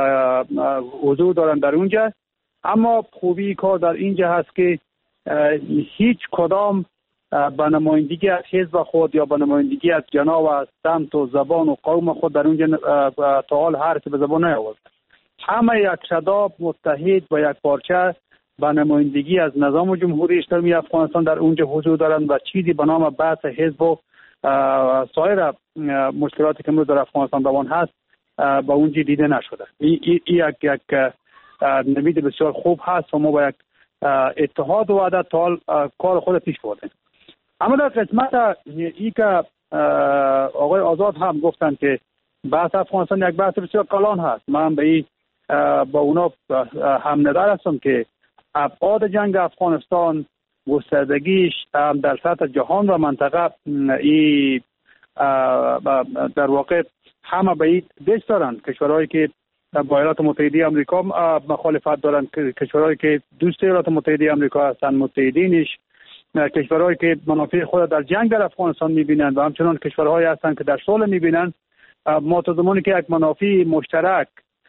حضور دارند در اونجا. اما خوبی کار در اینجا هست که هیچ کدام به نمایندگی از حزب خود یا به نمایندگی از جناح و سمت و زبان و قوم خود در اونجا تا حال حرف به زبان نیاورد. همه یک شداب متحد و یک پارچه به نمایندگی از نظام جمهوری اسلامی افغانستان در اونجا حضور دارند و چیزی به نام بحث حزب و سایر مشکلاتی که در افغانستان روان هست به اونجا دیده نشده. این ای یک یک نمید بسیار خوب هست و ما با یک اتحاد و وحدت تا کار خود پیش بردیم. اما در قسمت ای که آقای آزاد هم گفتن که بحث افغانستان یک بحث بسیار کلان هست، من به این با اونا هم نظر هستم که ابعاد جنگ افغانستان، گستردگیش در سطح جهان و منطقه ای در واقع همه به این دست دارند. کشورهایی که با ایالات متحده آمریکا مخالفت دارند، کشورهایی که دوست ایالات متحده آمریکا هستند، متحدینش، کشورهایی که منافع خود در جنگ در افغانستان میبینند و همچنان کشورهایی هستند که در صلح میبینند. ما تا زمانی که یک منافع مشترک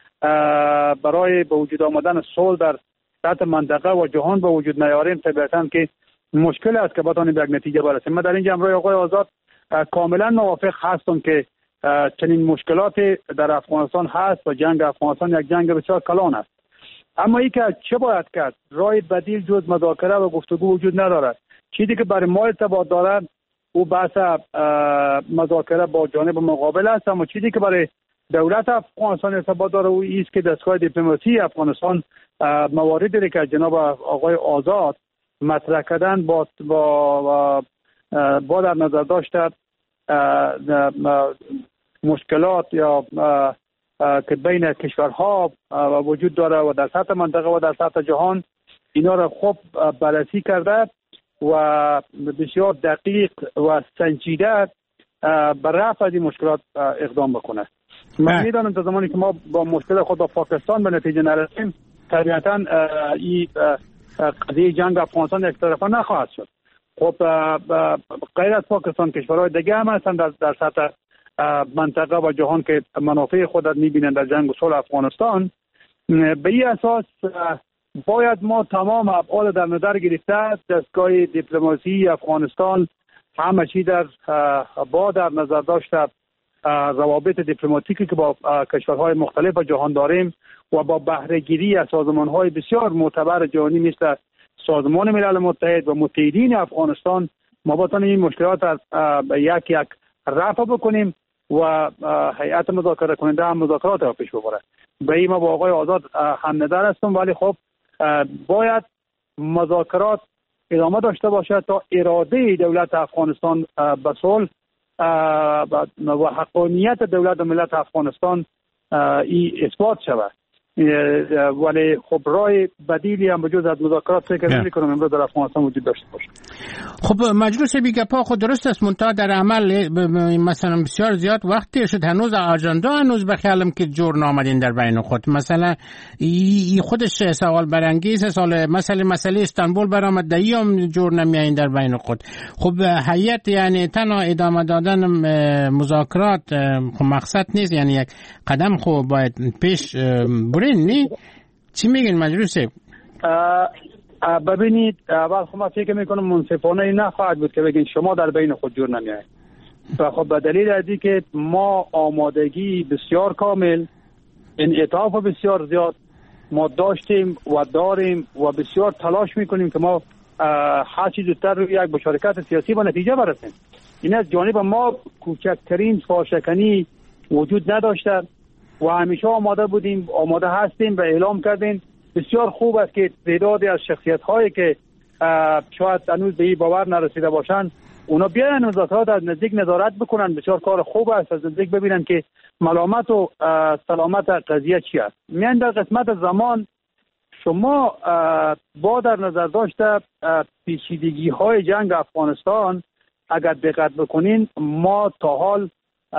برای به وجود آمدن صلح در سطح منطقه و جهان به وجود نیاریم، طبیعتاً که مشکل است که بتوانیم به یک نتیجه برسیم. من در اینجا همراه آقای آزاد کاملا موافق هستم که چنین مشکلات در افغانستان هست و جنگ افغانستان یک جنگ بسیار کلان است. اما ای که چه باید کرد؟ راه بدیل جز مذاکره و گفتگو وجود ندارد. چیزی که برای ما ارتباط دارد او بحث مذاکره با جانب مقابل است، اما چیزی که برای دولت افغانستان ارتباط داره او است که دستگاه دیپلماسی افغانستان مواردی که جناب آقای آزاد مطرح کردن با با با در نظر داشته مشکلات یا که بین کشورها وجود داره و در سطح منطقه و در سطح جهان، اینا را خوب بررسی کرده و بسیار دقیق و سنجیده بر رفع از این مشکلات اقدام بکنه. من میدانم تا زمانی که ما با مشکل خود با پاکستان به نتیجه نرسیم، طبیعتا این قضیه جنگ افغانستان یک طرفه نخواهد شد. خب غیر از پاکستان کشورهای دیگه هم هستند در, در سطح منطقه و جهان که منافع خود را میبینند در جنگ و صلح افغانستان. به این اساس باید ما تمام ابعاد در نظر گرفته دستگاه دیپلماسی افغانستان همه چی در با در نظر داشته روابط دیپلماتیکی که با کشورهای مختلف جهان داریم و با بهره گیری از سازمان‌های بسیار معتبر جهانی مثل سازمان ملل متحد و متحدین افغانستان ما بتوانیم این مشکلات را یک یک رفع بکنیم و هیئت مذاکره کننده هم مذاکرات را پیش ببره. به این ما با آقای آزاد هم نظر هستم، ولی خب باید مذاکرات ادامه داشته باشه تا اراده دولت افغانستان به صلح و حقانیت دولت و ملت افغانستان ای اثبات شود. ولی خب راه بدیلی هم بجز از مذاکرات فکر نمی‌کنم امروز در افغانستان وجود داشته باشه. خب مجلس بیگپا خود درست است، منتها در عمل مثلا بسیار زیاد وقتی شد هنوز آژاندا هنوز به خیالم که جور نامدین در بین خود. مثلا ای خودش سوال برانگیز سال مسئله مسئله استانبول برآمد دیم جور نمیاین در بین خود. خب هیئت یعنی تنها ادامه دادن مذاکرات خب مقصد نیست، یعنی یک قدم خب باید پیش برین نی؟ چی میگین مجلس؟ ببینید اول خب من فکر میکنم منصفانه این نخواهد بود که بگین شما در بین خود جور نمیایید. و خب به دلیل ازی که ما آمادگی بسیار کامل، انعطاف بسیار زیاد ما داشتیم و داریم و بسیار تلاش میکنیم که ما هر چیز زودتر روی یک مشارکت سیاسی و نتیجه برسیم. این از جانب ما کوچکترین فاشکنی وجود نداشته و همیشه آماده بودیم، آماده هستیم و اعلام کردیم. بسیار خوب است که تعدادی از شخصیت هایی که شاید هنوز به این باور نرسیده باشند اونا بیاین مذاکرات از نزدیک نظارت بکنن. بسیار کار خوب است از نزدیک ببینن که ملامت و سلامت قضیه چی است. میان در قسمت زمان شما با در نظر داشته پیچیدگی های جنگ افغانستان اگر دقت بکنین ما تا حال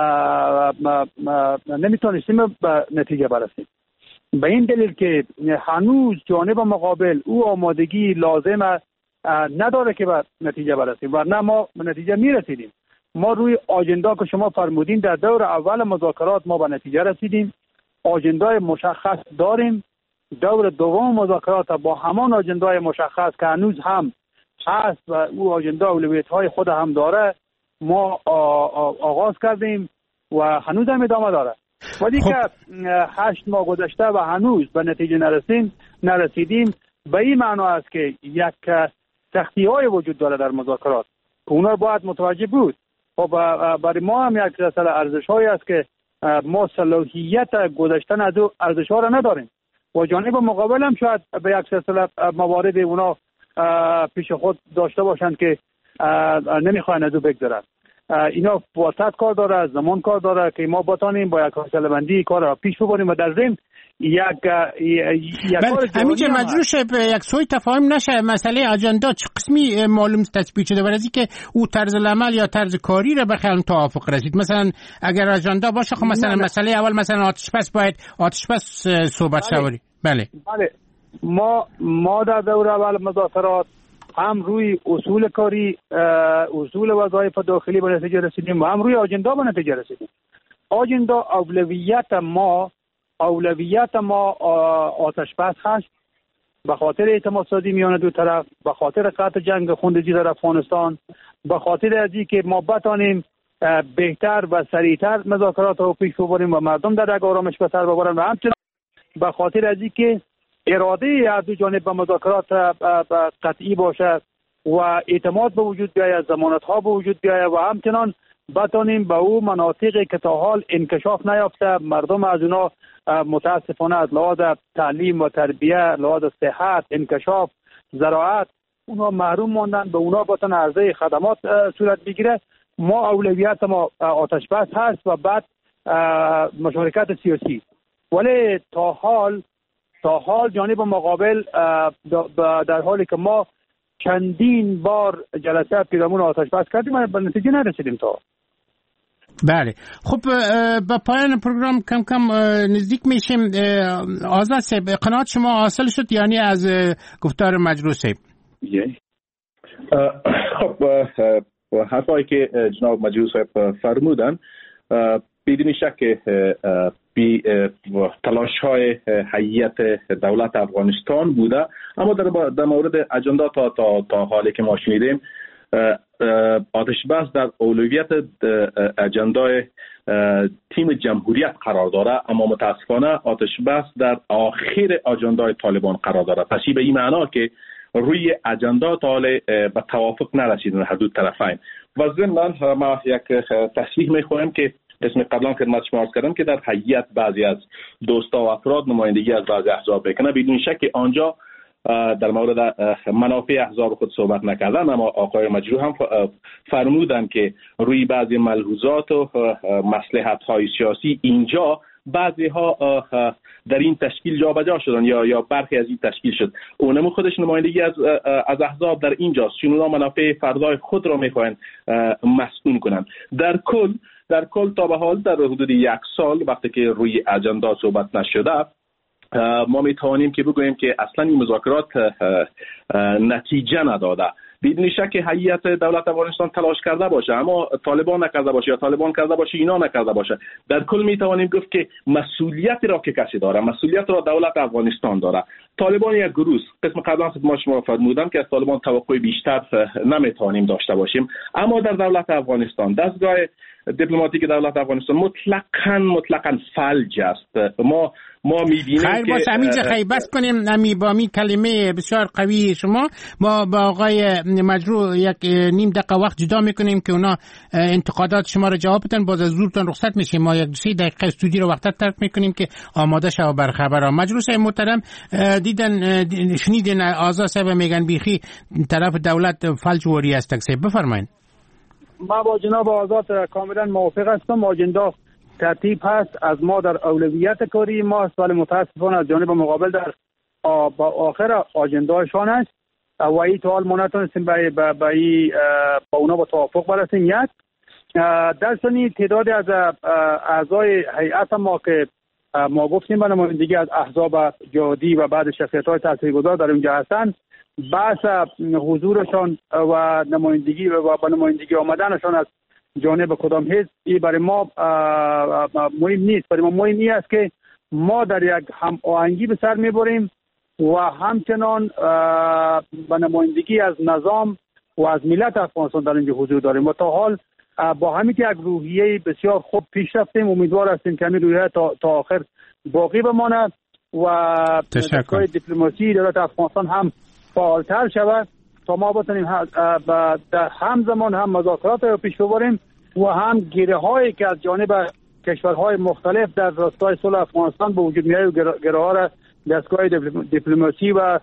نمیتونستیم به نتیجه برسیم. به این دلیل که هنوز جانب مقابل او آمادگی لازم نداره که به نتیجه برسیم، ورنه ما به نتیجه میرسیدیم. ما روی آجندا که شما فرمودین در دور اول مذاکرات ما به نتیجه رسیدیم، آجندای مشخص داریم. دور دوم مذاکرات با همان آجندای مشخص که هنوز هم هست و او آجندا اولویت های خود هم داره ما آغاز کردیم و هنوز هم ادامه داره. ولی خب. که هشت ماه گذشته و هنوز به نتیجه نرسیم نرسیدیم به این معنا است که یک سختی های وجود داره در مذاکرات که اونا باید متوجه بود. خب برای ما هم یک سلسله ارزش هایی است که ما صلاحیت گذاشتن از او ارزش ها را نداریم و جانب مقابل هم شاید به یک سلسله موارد اونا پیش خود داشته باشند که نمیخواین از او بگذرن. اینا واسط کار داره، زمان کار داره که ما بتانیم با یک حوصله بندی کار را پیش ببریم و در ضمن یک یک کار همینجا مجروش یک سوی تفاهم نشه. مسئله آجندا چه قسمی معلوم تثبیت شده برای که او طرز العمل یا طرز کاری را بخوام توافق رسید؟ مثلا اگر آجندا باشه خب مثلا نه. مسئله اول مثلا آتش بس باید آتش بس صحبت شوری. بله بله ما ما در دوره اول مذاکرات هم روی اصول کاری، اصول وظایف داخلی به نتیجه رسیدیم و هم روی آجندا به نتیجه رسیدیم. آجندا اولویت ما اولویت ما آتش بس هست به خاطر اعتماد سازی میان دو طرف، به خاطر قطع جنگ خونریزی در افغانستان، به خاطر از اینکه ما بتانیم بهتر و سریعتر مذاکرات رو پیش ببریم و مردم در یک آرامش به سر ببرن و همچنین به خاطر از اینکه اراده از دو جانب به مذاکرات قطعی باشه و اعتماد به وجود بیاید، ضمانت ها به وجود بیاید و همچنان بتانیم به او مناطقی که تا حال انکشاف نیافته مردم از اونا متاسفانه از لحاظ تعلیم و تربیه، لحاظ صحت، انکشاف، زراعت اونا محروم ماندن، به اونا بتان عرضه خدمات صورت بگیره. ما اولویت ما آتش بس هست و بعد مشارکت سیاسی. ولی تا حال تا حال جانب مقابل در حالی که ما چندین بار جلسه پیرامون آتش بس کردیم و به نتیجه نرسیدیم تا. بله خب با پایان پروگرام کم کم نزدیک میشیم. آزاد صاحب قناعت شما حاصل شد یعنی از گفتار مجروح صاحب؟ خب حرفایی که جناب مجروح صاحب فرمودن بدون شک بی تلاش های هیئت دولت افغانستان بوده، اما در, در مورد اجندا تا, تا, تا حالی که ما شنیدیم آتش بس در اولویت اجندای تیم جمهوریت قرار داره، اما متاسفانه آتش بس در آخر اجندای طالبان قرار داره. پس به این معنا که روی اجندا تا حال به توافق نرسیدن هر دو طرفین. و ضمن ما یک تصریح میخوایم که اسم قبلا خدمت شما عرض کردم که در هیئت بعضی از دوستا و افراد نمایندگی از بعضی احزاب بکنه. بدون شک آنجا در مورد منافع احزاب خود صحبت نکردن، اما آقای مجروح هم فرمودن که روی بعضی ملحوظات و مصلحت‌های سیاسی اینجا بعضی ها در این تشکیل جابجا شدن یا یا برخی از این تشکیل شد. اونم خودش نمایندگی از از احزاب در اینجاست، چون منافع فردای خود را میخواهند مسئول کنند. در کل در کل تا به حال در حدود یک سال وقتی که روی اجندا صحبت نشده، ما میتوانیم که بگوییم که اصلا این مذاکرات نتیجه نداده. بدون شک هیئت دولت افغانستان تلاش کرده باشه، اما طالبان نکرده باشه یا طالبان کرده باشه اینا نکرده باشه. در کل میتوانیم گفت که مسئولیت را که کسی داره، مسئولیت را دولت افغانستان داره. طالبان یک گروه قسم قبلا ما شما فرمودم که از طالبان توقع بیشتر نمیتوانیم داشته باشیم، اما در دولت افغانستان دستگاه دیپلماتیک دولت افغانستان مطلقاً مطلقاً فلج است. ما ما می‌بینیم خیر که باش همینجا خیلی بس کنیم. نمی با می کلمه بسیار قوی شما ما با آقای مجروح یک نیم دقیقه وقت جدا میکنیم که اونا انتقادات شما رو جواب بدن. باز از زورتون رخصت میشیم. ما یک سه دقیقه استودیو رو وقت ترک میکنیم که آماده شو بر خبر. مجروح صاحب محترم، دیدن شنیدن آزاد صاحب میگن بیخی طرف دولت فلج وری است. صاحب بفرمایید. ما با جناب آزاد کاملا موافق هستم. آجندا ترتیب هست، از ما در اولویت کاری ما است، ولی متاسفانه از جانب مقابل در با آخر آجندایشان است و این تا حال ما نتونستیم با با اونا با توافق برسیم. یک در ثانی تعدادی از اعضای هیئت ما که ما گفتیم به نمایندگی از احزاب جهادی و بعد شخصیت‌های تاثیرگذار در اونجا هستند، بحث حضورشان و نمایندگی و با نمایندگی آمدنشان از جانب کدام حزب این برای ما مهم نیست. برای ما مهم این است که ما در یک هم آهنگی به سر میبریم و همچنان به نمایندگی از نظام و از ملت افغانستان در اینجا حضور داریم و تا حال با همین که یک روحیه بسیار خوب پیش رفتیم. امیدوار هستیم که همین روحیه تا, تا آخر باقی بماند و دستگاه دیپلماسی دولت افغانستان هم فعالتر شود تا ما بتونیم در همزمان هم مذاکرات رو پیش ببریم و هم گره هایی که از جانب کشورهای مختلف در راستای صلح افغانستان به وجود میاد و گره ها را دستگاه دیپلماسی و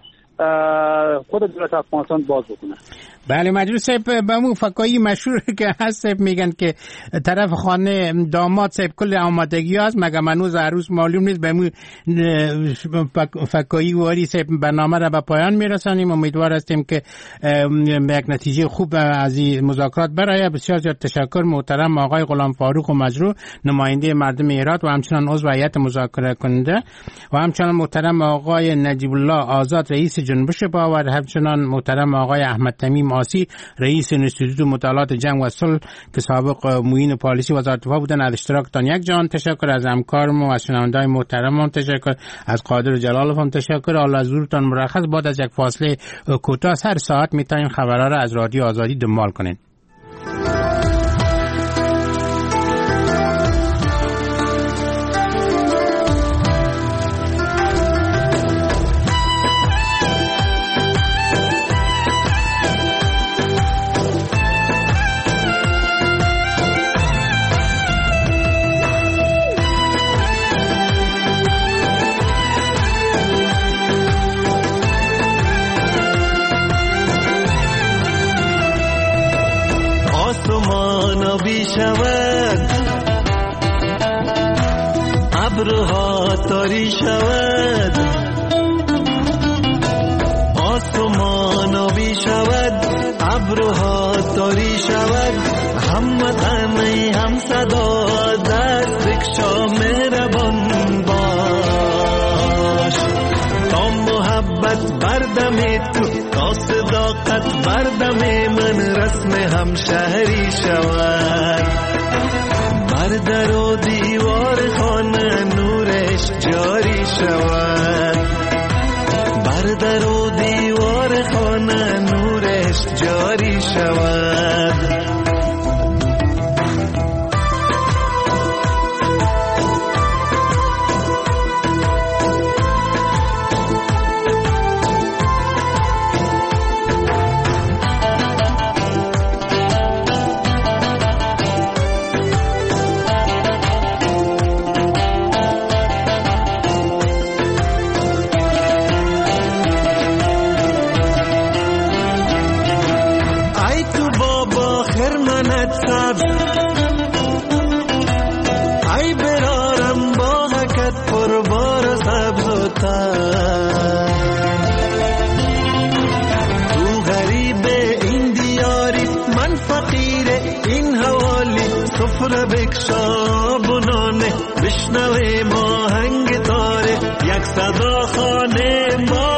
خود دولت افغانستان باز بکنه. بله مجروح صاحب، به مو فکایی مشهور که هست صاحب میگن که طرف خانه داماد صاحب کل آمادگی هست، مگه منوز عروس معلوم نیست. به مو فکایی واری صاحب برنامه را به پایان میرسانیم. امیدوار هستیم که یک نتیجه خوب از این مذاکرات برای. بسیار زیاد تشکر محترم آقای غلام فاروق و مجروح، نماینده مردم هرات و همچنان عضو هیئت مذاکره کننده، و همچنان محترم آقای نجیب الله آزاد رئیس جنبش باور، همچنان محترم آقای احمد تمیم آسی رئیس انستیتوت مطالعات جنگ و صلح که سابق معین پالیسی وزارت دفاع بودن. از اشتراکتان یک جان تشکر. از همکارم و از شنونده‌های محترمم تشکر. از قادر جلالوف هم تشکر. حالا از حضورتان مرخص. بعد از یک فاصله کوتاه هر ساعت میتونین خبرها را از رادیو آزادی دنبال کنین. شود ابرها تاری شود، آسمان آبی شود، ابرها تاری شود، هم وطنی هم صدا دست بکشا مهربان باش، تا محبت بردم تو، تا صداقت بردم من رسم همشهری شود، بر در و دیوار خانه نورش جاری شود، بر در و دیوار خانه نورش جاری شود. ماند سبز ای برارم با حکت پربار سبز و تر تو غریب این دیاری من فقیر این حوالی سفره بکشا بنانه بشنوه ما هنگ تاره یک صدا خانه ما